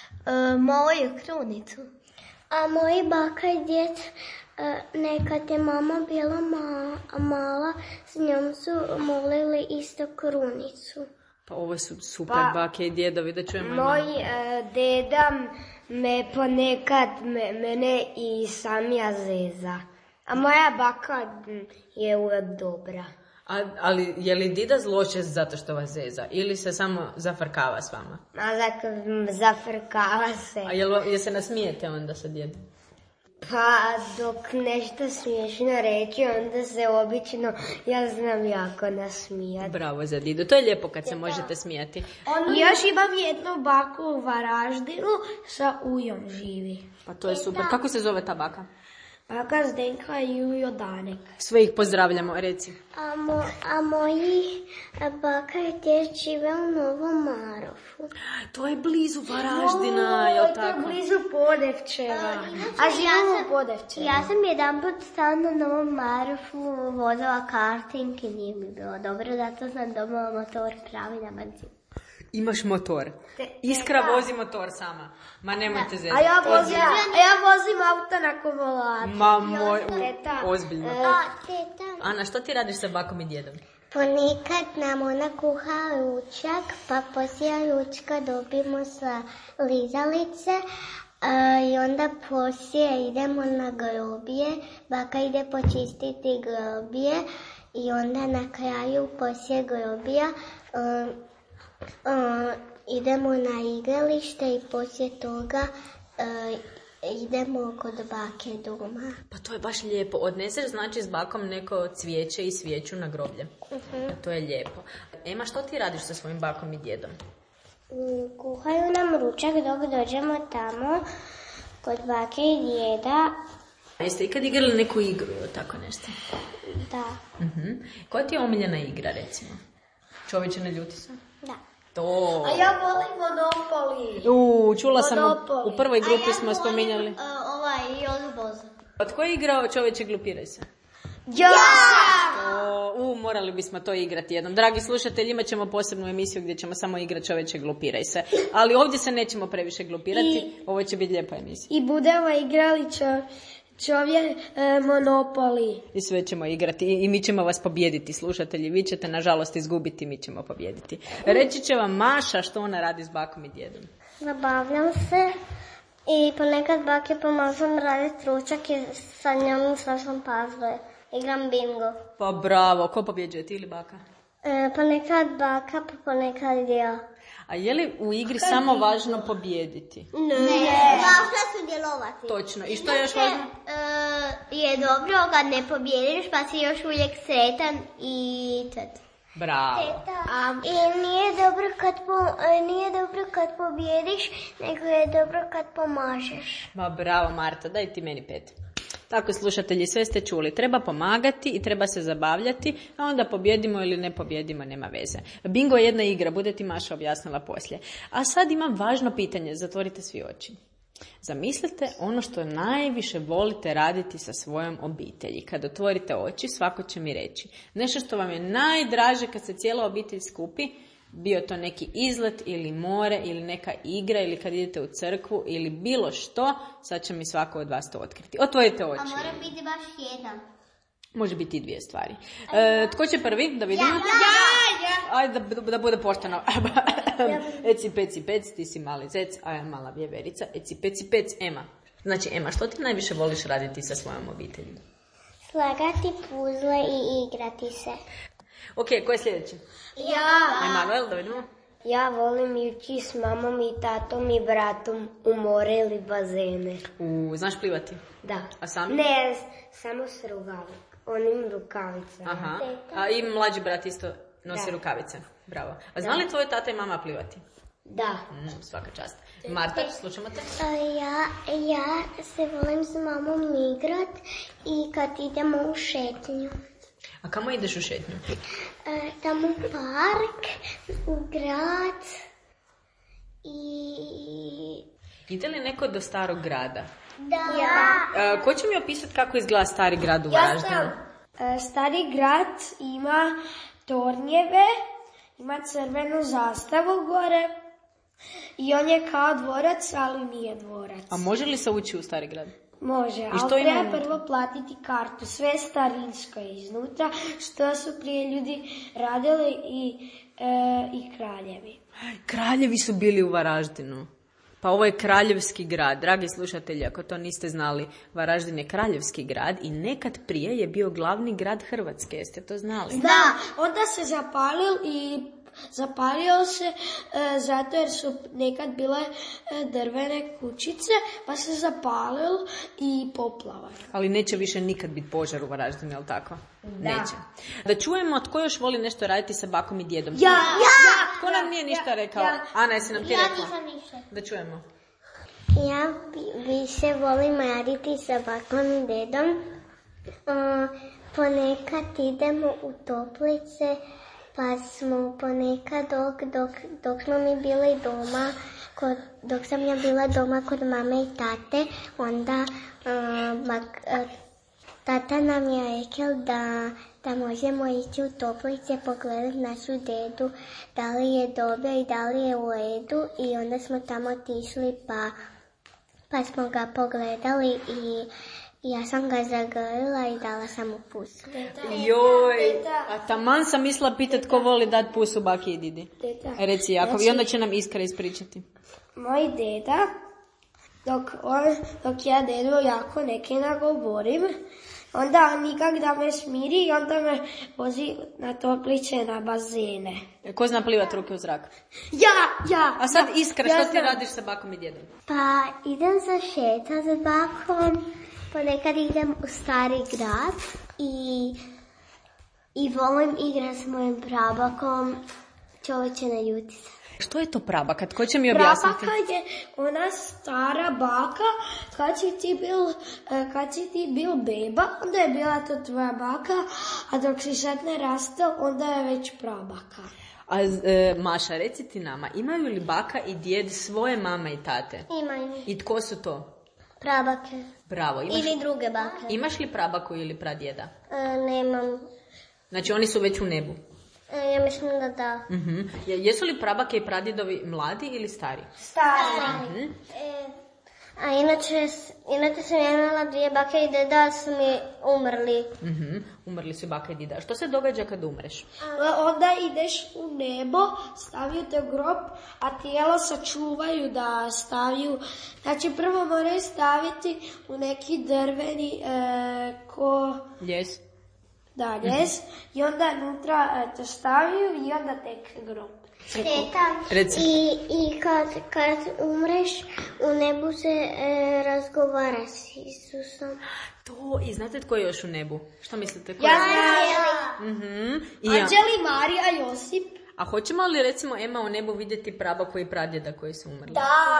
Speaker 3: uh, moli krunicu. A moji baka i djed, nekad je mama bila ma, mala, s njom su molili isto krunicu.
Speaker 1: Pa ovo su super
Speaker 2: Pa,
Speaker 1: bake i djedovi, da čujemo.
Speaker 2: Moj uh, deda me ponekad me, mene i Samija zeza. A moja baka je uvijek dobra.
Speaker 1: A, ali je li Dida zločest zato što vas zeza ili se samo zafrkava s vama?
Speaker 2: A dakle, zafrkava se.
Speaker 1: A jel, jel se nasmijete onda sa djedom?
Speaker 2: Pa dok nešto smiješno reći, onda se obično, ja znam, jako nasmijati.
Speaker 1: Bravo za Didu, to je lijepo kad se možete smijati.
Speaker 2: I još imam jednu baku u Varaždinu, sa ujom živi.
Speaker 1: Pa to je super. Kako se zove ta baka?
Speaker 2: Baka Zdenka i ujo Danek.
Speaker 1: Sve ih pozdravljamo, reci.
Speaker 3: A, mo, a moji baka i djed žive u Novom Marofu.
Speaker 1: To je blizu Varaždina, jel
Speaker 2: To je
Speaker 1: tako?
Speaker 2: blizu Podevčeva. A živimo u Podevčevu.
Speaker 3: Ja sam jedan put stala na Novom Marofu, vozila karting i nije mi bilo dobro, zato sam dobila motor pravi na benzin.
Speaker 1: Imaš motor. Iskra vozi motor sama. Ma nemojte zezati.
Speaker 2: A ja vozim, a ja vozim auto na kumulaciju.
Speaker 1: Ma moj,
Speaker 2: Teta.
Speaker 1: ozbiljno.
Speaker 3: A, teta.
Speaker 1: Ana, što ti radiš sa bakom i djedom?
Speaker 3: Ponekad nam ona kuha ručak, pa poslije ručka dobimo sa lizalice a, i onda poslije idemo na grobije, baka ide počistiti grobije i onda na kraju poslije grobija a, a, idemo na igralište i poslije toga a, idemo kod bake doma.
Speaker 1: Pa to je baš lijepo. Odneseš znači s bakom neko cvijeće i svijeću na groblje. Uh-huh. To je lijepo. Ema, što ti radiš sa svojim bakom i djedom?
Speaker 3: Kuhaju nam ručak dok dođemo tamo kod bake i djeda.
Speaker 1: A jeste ikad igrali neku igru ili tako nešto?
Speaker 3: Da.
Speaker 1: Uh-huh. Koja ti je omiljena igra, recimo? Čovječe, ne ljuti se?
Speaker 3: Da.
Speaker 1: To.
Speaker 2: A ja volim Monopoly.
Speaker 1: U, čula sam,
Speaker 2: Monopoly.
Speaker 1: u, u prvoj grupi
Speaker 3: A ja
Speaker 1: smo spominjali.
Speaker 3: volim, uh, ovaj Jozboz.
Speaker 1: A tko je igrao Čovječe, glupiraj se?
Speaker 2: Ja!
Speaker 1: O, u, morali bismo to igrati jednom. Dragi slušatelji, imat ćemo posebnu emisiju gdje ćemo samo igrati Čovječe, glupiraj se. Ali ovdje se nećemo previše glupirati. I, ovo će biti lijepa emisija.
Speaker 2: I budemo igrali čo, čovjek e, Monopoly.
Speaker 1: I sve ćemo igrati. I, I mi ćemo vas pobijediti, slušatelji. Vi ćete, nažalost, izgubiti, mi ćemo pobijediti. Reći će vam Maša što ona radi s bakom i djedom.
Speaker 3: Zabavljam se i ponekad bake pomažem raditi ručak i sa njom slažem puzzle. Igram bingo.
Speaker 1: Pa bravo, ko pobjeđuje, ti ili baka?
Speaker 3: E, ponekad baka, pa ponekad ja.
Speaker 1: A je li u igri samo važno pobijediti?
Speaker 3: Ne, važno je sudjelovati.
Speaker 1: Točno. I što je još važno?
Speaker 3: E, je dobro kad ne pobjediš, pa si još uvijek sretan i teta.
Speaker 1: Bravo.
Speaker 3: Um, I nije dobro kad po, nije dobro kad pobjediš, nego je dobro kad pomažeš.
Speaker 1: Ma bravo, Marta, daj ti meni pet. Tako, slušatelji, sve ste čuli. Treba pomagati i treba se zabavljati, a onda pobjedimo ili ne pobjedimo, nema veze. Bingo je jedna igra, bude ti Maša objasnila poslije. A sad imam važno pitanje, zatvorite svi oči. Zamislite ono što najviše volite raditi sa svojom obitelji. Kad otvorite oči, svako će mi reći. Nešto što vam je najdraže kad se cijela obitelj skupi, bio to neki izlet ili more ili neka igra ili kad idete u crkvu ili bilo što, sad će mi svako od vas to otkriti. Otvorite oči.
Speaker 3: A mora biti baš jedan.
Speaker 1: Može biti i dvije stvari. E, tko će prvi? Da vidimo.
Speaker 3: Ja, ja, ja.
Speaker 1: Ajde da, da bude pošteno. Eci, peci, pec, ti si mali zec, a ja mala vjeverica. Eci, peci, pec, Ema. Znači, Ema, što ti najviše voliš raditi sa svojom obiteljom?
Speaker 3: Slagati puzle i igrati se.
Speaker 1: Ok, ko je sljedeći?
Speaker 3: Ja.
Speaker 1: Emanuel, da vidimo.
Speaker 2: Ja volim ići s mamom i tatom i bratom u more ili bazene.
Speaker 1: U, znaš plivati?
Speaker 2: Da.
Speaker 1: A sami?
Speaker 2: Ne, samo s rukavom. Onim rukavicama.
Speaker 1: Aha. A i mlađi brat isto nosi
Speaker 2: Da.
Speaker 1: rukavice. Bravo. A zna li tvoj tata i mama plivati?
Speaker 2: Da.
Speaker 1: Mm, svaka čast. Marta, slušamo te?
Speaker 3: A ja, ja se volim s mamom igrat i kad idemo u šetnju.
Speaker 1: A kamo ideš u šetnju?
Speaker 3: E, tamo u park, u grad i...
Speaker 1: Ide li neko do starog grada?
Speaker 3: Da. Ja.
Speaker 1: E, ko će mi opisati kako izgleda stari grad u Varaždinu?
Speaker 2: E, Stari grad ima tornjeve, ima crvenu zastavu gore i on je kao dvorac, ali nije dvorac.
Speaker 1: A može li se ući u stari grad?
Speaker 2: Može,
Speaker 1: što
Speaker 2: ali
Speaker 1: ima
Speaker 2: treba
Speaker 1: unutra?
Speaker 2: prvo platiti kartu, sve starinsko je iznutra, što su prije ljudi radili i, e, i kraljevi.
Speaker 1: Kraljevi su bili u Varaždinu. Pa ovo je kraljevski grad. Dragi slušatelji, ako to niste znali, Varaždin je kraljevski grad i nekad prije je bio glavni grad Hrvatske. Jeste to znali?
Speaker 2: Da, onda se zapalio i zapalio se e, zato jer su nekad bile e, drvene kućice, pa se zapalio i poplava.
Speaker 1: Ali neće više nikad biti požar u Varaždinu, jel tako? Da. Neće. Da čujemo tko još voli nešto raditi sa bakom i djedom.
Speaker 2: Ja, ja,
Speaker 1: Tko nam nije ništa rekao?
Speaker 2: ja.
Speaker 1: Ana, jesi nam ti
Speaker 3: Ja
Speaker 1: rekla?
Speaker 3: nisam ništa.
Speaker 1: Da čujemo.
Speaker 3: Ja bi- više volim raditi sa bakom i dedom. Uh, ponekad idemo u toplice, pa smo ponekad dok, dok, dok smo mi bili doma, kod, dok sam ja bila doma kod mame i tate, onda uh, bak, uh, tata nam je rekao da, da možemo ići u toplice pogledati našu dedu, da li je dobro i da li je u redu, i onda smo tamo otišli pa Pa smo ga pogledali i ja sam ga zagrlila i dala sam mu pus.
Speaker 1: Joj, a taman sam mislila pitat ko voli dat pusu baki i didi.
Speaker 2: Deda.
Speaker 1: Reci Jakov,
Speaker 2: Znači-
Speaker 1: i onda će nam Iskra ispričati.
Speaker 2: Moj deda, dok, on, dok ja dedu jako neke nagovorim, onda on nikak da me smiri i onda me vozi na toplice, na bazene.
Speaker 1: Ko zna plivat ruke u zrak?
Speaker 2: Ja, ja.
Speaker 1: A sad
Speaker 2: ja,
Speaker 1: Iskra,
Speaker 2: ja
Speaker 1: što ti
Speaker 2: znam.
Speaker 1: radiš sa bakom i djedom?
Speaker 3: Pa idem za šeta za bakom, ponekad idem u stari grad i, i volim igrat s mojim prabakom, čovječe ne ljuti se.
Speaker 1: Što je to prabaka? Tko će mi objasniti?
Speaker 2: Prabaka je ona stara baka, kad si ti bil, eh, kad si ti bil beba, onda je bila to tvoja baka, a dok si sad ne rastao, onda je već prabaka.
Speaker 1: A e, Maša, reci ti nama, imaju li baka i djed svoje mame i tate?
Speaker 3: Imaju
Speaker 1: I tko su to?
Speaker 3: prabake
Speaker 1: Bravo, imaš,
Speaker 3: ili druge bake.
Speaker 1: imaš li prabaku ili pradjeda?
Speaker 3: E, nemam,
Speaker 1: Znači oni su već u nebu.
Speaker 3: e, ja mislim da da.
Speaker 1: Mhm. Je- Jesu li prabake i pradjedovi mladi ili stari?
Speaker 2: Stara.
Speaker 1: Mhm.
Speaker 3: E, a inače, s- inače sam ja imala dvije bake i deda su mi umrli.
Speaker 1: Mhm. Umrli su i baka i dida. Što se događa kad umreš?
Speaker 2: Onda ideš u nebo, staviju te u grob, a tijelo sačuvaju da staviju. Znači prvo moraju staviti u neki drveni e, ko...
Speaker 1: Ljes?
Speaker 2: Da, ljes, i onda unutra e, te staviju i onda tek grob.
Speaker 3: Teta,
Speaker 1: Reci.
Speaker 3: i, i kad, kad umreš, u nebu se e, razgovara s Isusom.
Speaker 1: To, i znate tko je još u nebu? Što mislite? Ko
Speaker 2: Ja
Speaker 1: je?
Speaker 2: znam,
Speaker 1: Mhm. I ja.
Speaker 2: Anđeli, Marija, Josip.
Speaker 1: A hoćemo li recimo Ema u nebu vidjeti prabaku i pradjeda koji su umrli?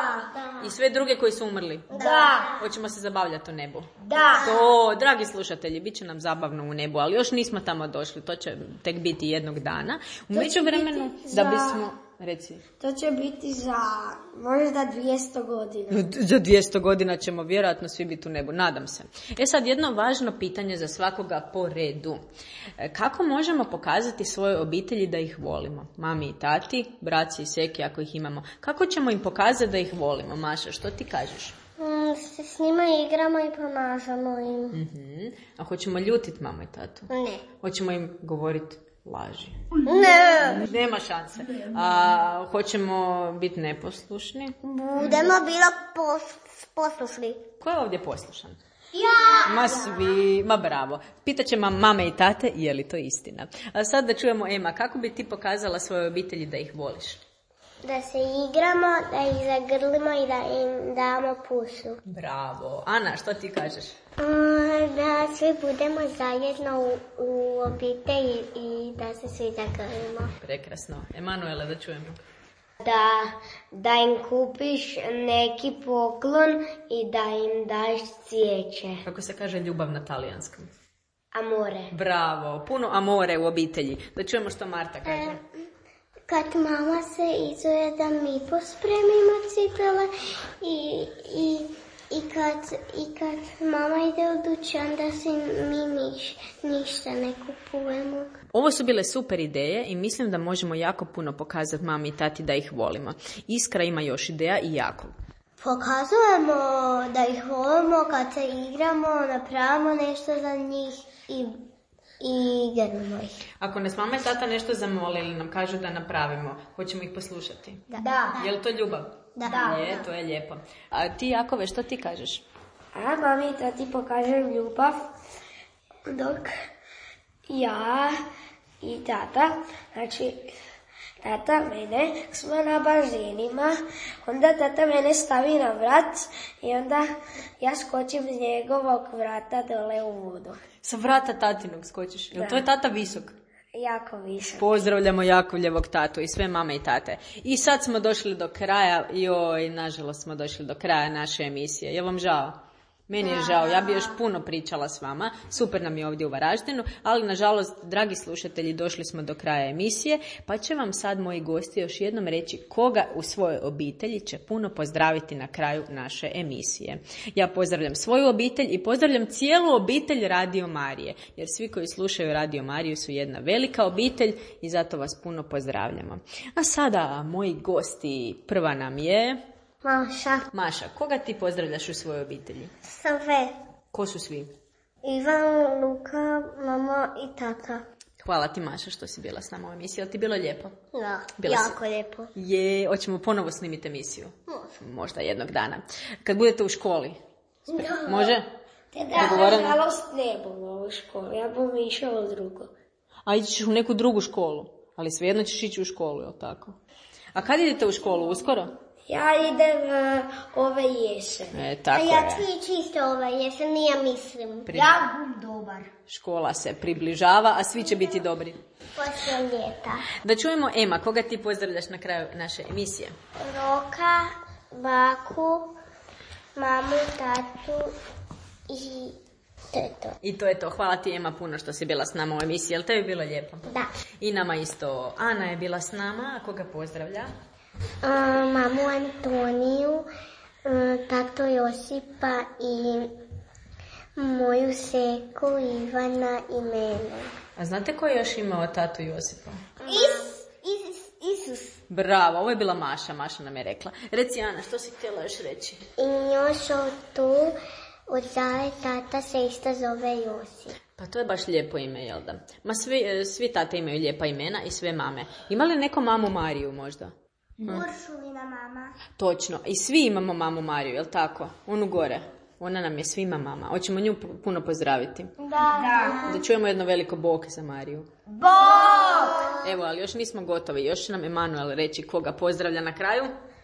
Speaker 2: Da,
Speaker 1: I sve druge koji su umrli?
Speaker 2: da,
Speaker 1: Hoćemo se zabavljati u nebu?
Speaker 2: da.
Speaker 1: To, dragi slušatelji, bit će nam zabavno u nebu, ali još nismo tamo došli, to će tek biti jednog dana. U međuvremenu,
Speaker 2: biti
Speaker 1: da
Speaker 2: za-
Speaker 1: bismo, reci,
Speaker 2: To će biti za možda dvjesto godina.
Speaker 1: za dvjesto godina ćemo vjerojatno svi biti u nebu, nadam se. E sad, jedno važno pitanje za svakoga po redu. E, Kako možemo pokazati svojoj obitelji da ih volimo? Mami i tati, braci i seki ako ih imamo. Kako ćemo im pokazati da ih volimo? Maša, što ti kažeš?
Speaker 3: Mm, se s njima igramo i pomažemo im.
Speaker 1: Mhm. A hoćemo ljutiti mamu i tatu?
Speaker 3: Ne.
Speaker 1: Hoćemo im govoriti laži?
Speaker 3: Ne.
Speaker 1: Nema šanse. A hoćemo biti neposlušni?
Speaker 3: Budemo bilo pos, poslušni.
Speaker 1: Ko je ovdje poslušan? Ja! Ma svi, ma bravo. Pitaće mam mame i tate je li to istina. A sad da čujemo Ema, kako bi ti pokazala svojoj obitelji da ih voliš?
Speaker 3: Da se igramo, da ih zagrlimo i da im damo pusu.
Speaker 1: Bravo. Ana, što ti kažeš?
Speaker 3: Da svi budemo zajedno u, u obitelji i da se svi zagrlimo.
Speaker 1: Prekrasno. Emanuele, da čujemo.
Speaker 2: Da, da im kupiš neki poklon i da im daš cvijeće.
Speaker 1: Kako se kaže ljubav na talijanskom?
Speaker 2: Amore.
Speaker 1: Bravo. Puno amore u obitelji. Da čujemo što Marta kaže.
Speaker 3: Kad mama se izuje da mi pospremimo cipele i, i, i, kad, i kad mama ide u dućan da si mi niš, ništa ne kupujemo.
Speaker 1: Ovo su bile super ideje i mislim da možemo jako puno pokazati mami i tati da ih volimo. Iskra ima još ideja i Jakov.
Speaker 3: Pokazujemo da ih volimo kad se igramo, napravimo nešto za njih i i igramo ih.
Speaker 1: Ako nas mama i tata nešto zamole ili nam kažu da napravimo, hoćemo ih poslušati?
Speaker 3: Da. da.
Speaker 1: Je li to ljubav?
Speaker 3: Da.
Speaker 1: Je, to je lijepo. A ti, Jakove, što ti kažeš?
Speaker 2: A mami i tati pokažem ljubav, dok ja i tata, znači tata mene, smo na bazenima, onda tata mene stavi na vrat i onda ja skočim iz njegovog vrata dole u vodu.
Speaker 1: Sa vrata tatinog skočiš. Jel to je tata visok?
Speaker 2: Jako visok.
Speaker 1: Pozdravljamo Jakovljevog tatu i sve mame i tate. I sad smo došli do kraja, joj, nažalost smo došli do kraja naše emisije. Je vam žao? Meni je žao, ja bi još puno pričala s vama, super nam je ovdje u Varaždinu, ali nažalost, dragi slušatelji, došli smo do kraja emisije, pa će vam sad moji gosti još jednom reći koga u svojoj obitelji će puno pozdraviti na kraju naše emisije. Ja pozdravljam svoju obitelj i pozdravljam cijelu obitelj Radio Marije, jer svi koji slušaju Radio Mariju su jedna velika obitelj i zato vas puno pozdravljamo. A sada, moji gosti, prva nam je...
Speaker 3: Maša.
Speaker 1: Maša, koga ti pozdravljaš u svojoj obitelji?
Speaker 3: Sve.
Speaker 1: Ko su svi?
Speaker 3: Ivan, Luka, mama i tata.
Speaker 1: Hvala ti, Maša, što si bila s nama u emisiji. Jel ti bilo lijepo?
Speaker 3: Da,
Speaker 1: bila
Speaker 3: jako
Speaker 1: si...
Speaker 3: lijepo.
Speaker 1: Je, hoćemo ponovo snimiti emisiju.
Speaker 3: Može.
Speaker 1: Možda jednog dana. Kad budete u školi.
Speaker 3: Da.
Speaker 1: Može?
Speaker 2: Da, nažalost ne bom u školi, ja bom išao u drugo.
Speaker 1: A ići u neku drugu školu, ali svejedno ćeš ići u školu, jel tako? A kad idete u školu, uskoro?
Speaker 2: Ja idem uh, ove jesen.
Speaker 1: E, tako
Speaker 3: A ja
Speaker 1: je.
Speaker 3: ću ići isto ovaj jesen, ja mislim.
Speaker 1: Pri...
Speaker 2: Ja bom dobar.
Speaker 1: Škola se približava, a svi će biti dobri.
Speaker 3: Poslije ljeta.
Speaker 1: Da čujemo, Ema, koga ti pozdravljaš na kraju naše emisije?
Speaker 3: Roka, baku, mamu, tatu i to je to.
Speaker 1: I to je to. Hvala ti, Ema, puno što si bila s nama u emisiji. Jel tebi bilo lijepo?
Speaker 3: Da.
Speaker 1: I nama isto. Ana je bila s nama. A koga pozdravlja?
Speaker 3: Uh, mamu Antoniju, uh, tato Josipa i moju seku Ivana i mene.
Speaker 1: A znate ko je još imao tatu Josipa?
Speaker 3: Is, is, Isus.
Speaker 1: Bravo, ovo je bila Maša. Maša nam je rekla. Reci, Ana, što si htjela još reći?
Speaker 3: I još od tu od zale tata se isto zove Josip.
Speaker 1: Pa to je baš lijepo ime, jel da? Ma svi, svi tate imaju lijepa imena i sve mame. Ima li neko mamu Mariju možda?
Speaker 3: Uršulina mama.
Speaker 1: Točno. I svi imamo mamu Mariju, jel tako? Onu gore. Ona nam je svima mama. Hoćemo nju puno pozdraviti.
Speaker 3: Da. Da.
Speaker 1: Da čujemo jedno veliko bok za Mariju.
Speaker 2: Bok!
Speaker 1: Evo, ali još nismo gotovi. Još će nam Emanuel reći koga pozdravlja na kraju.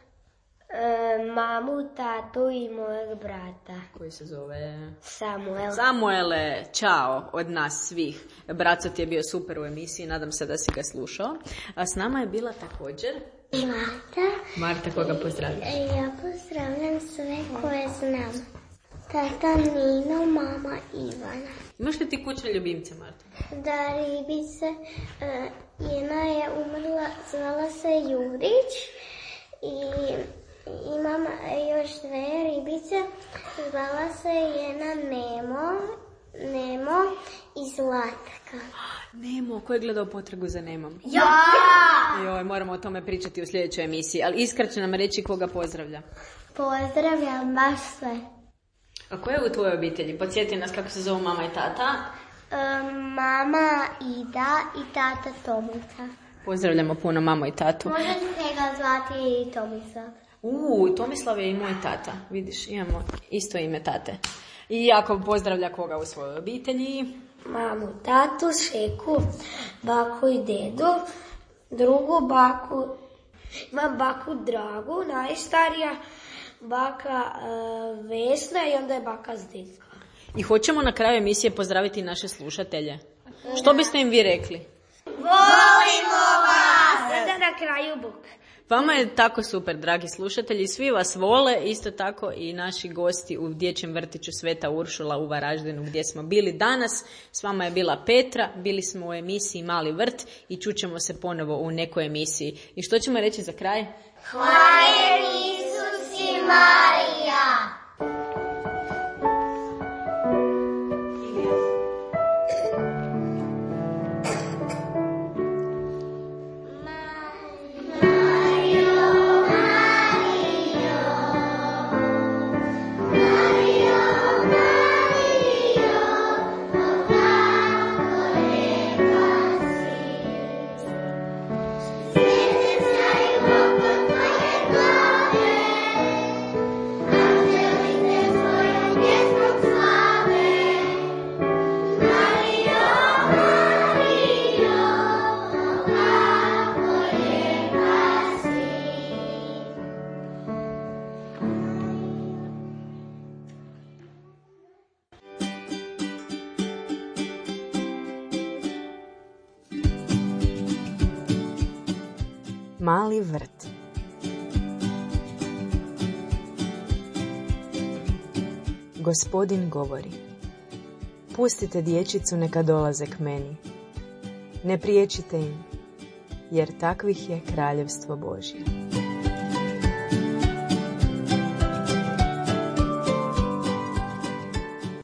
Speaker 2: E, mamu, tatu i mojeg brata.
Speaker 1: Koji se zove...
Speaker 2: Samuel.
Speaker 1: Samuele, čao od nas svih. Braco ti je bio super u emisiji, nadam se da si ga slušao. A s nama je bila također...
Speaker 3: Marta.
Speaker 1: Marta, koga pozdravljaš?
Speaker 3: Ja pozdravljam sve koje znam. Tata Nino, mama Ivana.
Speaker 1: Imaš li ti kućne ljubimce, Marta?
Speaker 3: Da, ribice. Uh, jedna je umrla, zvala se Jurić. I imam još dve ribice. Zvala se jedna Nemo, Nemo i Zlatka.
Speaker 1: Nemo, ko je gledao Potragu za Nemom?
Speaker 2: Ja!
Speaker 1: Joj, moramo o tome pričati u sljedećoj emisiji, ali Iskra će nam reći koga pozdravlja.
Speaker 3: Pozdravljam baš sve.
Speaker 1: A ko je u tvojoj obitelji? Podsjeti nas kako se zove mama i tata.
Speaker 3: Um, mama Ida i tata Tomica.
Speaker 1: Pozdravljamo puno mamu i tatu.
Speaker 3: Možete ga zvati i Tomislav.
Speaker 1: Uuu, Tomislav je i moj tata. Vidiš, imamo isto ime tate. I Jakov pozdravlja koga u svojoj obitelji?
Speaker 2: Mamu, tatu, šeku, baku i dedu, drugu baku Imam baku Dragu, najstarija, baka uh, Vesna i onda je baka Zdenka.
Speaker 1: I hoćemo na kraju emisije pozdraviti naše slušatelje. Što biste im vi rekli?
Speaker 2: Volimo vas! Onda na kraju Bog.
Speaker 1: Vama je tako super, dragi slušatelji, svi vas vole, isto tako i naši gosti u dječjem vrtiću Sveta Uršula u Varaždinu gdje smo bili danas. S vama je bila Petra, bili smo u emisiji Mali vrt i čućemo se ponovo u nekoj emisiji. I što ćemo reći za kraj?
Speaker 3: Hvala Isus i Marija!
Speaker 1: Mali vrt. Gospodin govori: pustite dječicu neka dolaze k meni. Ne priječite im, jer takvih je kraljevstvo Božje.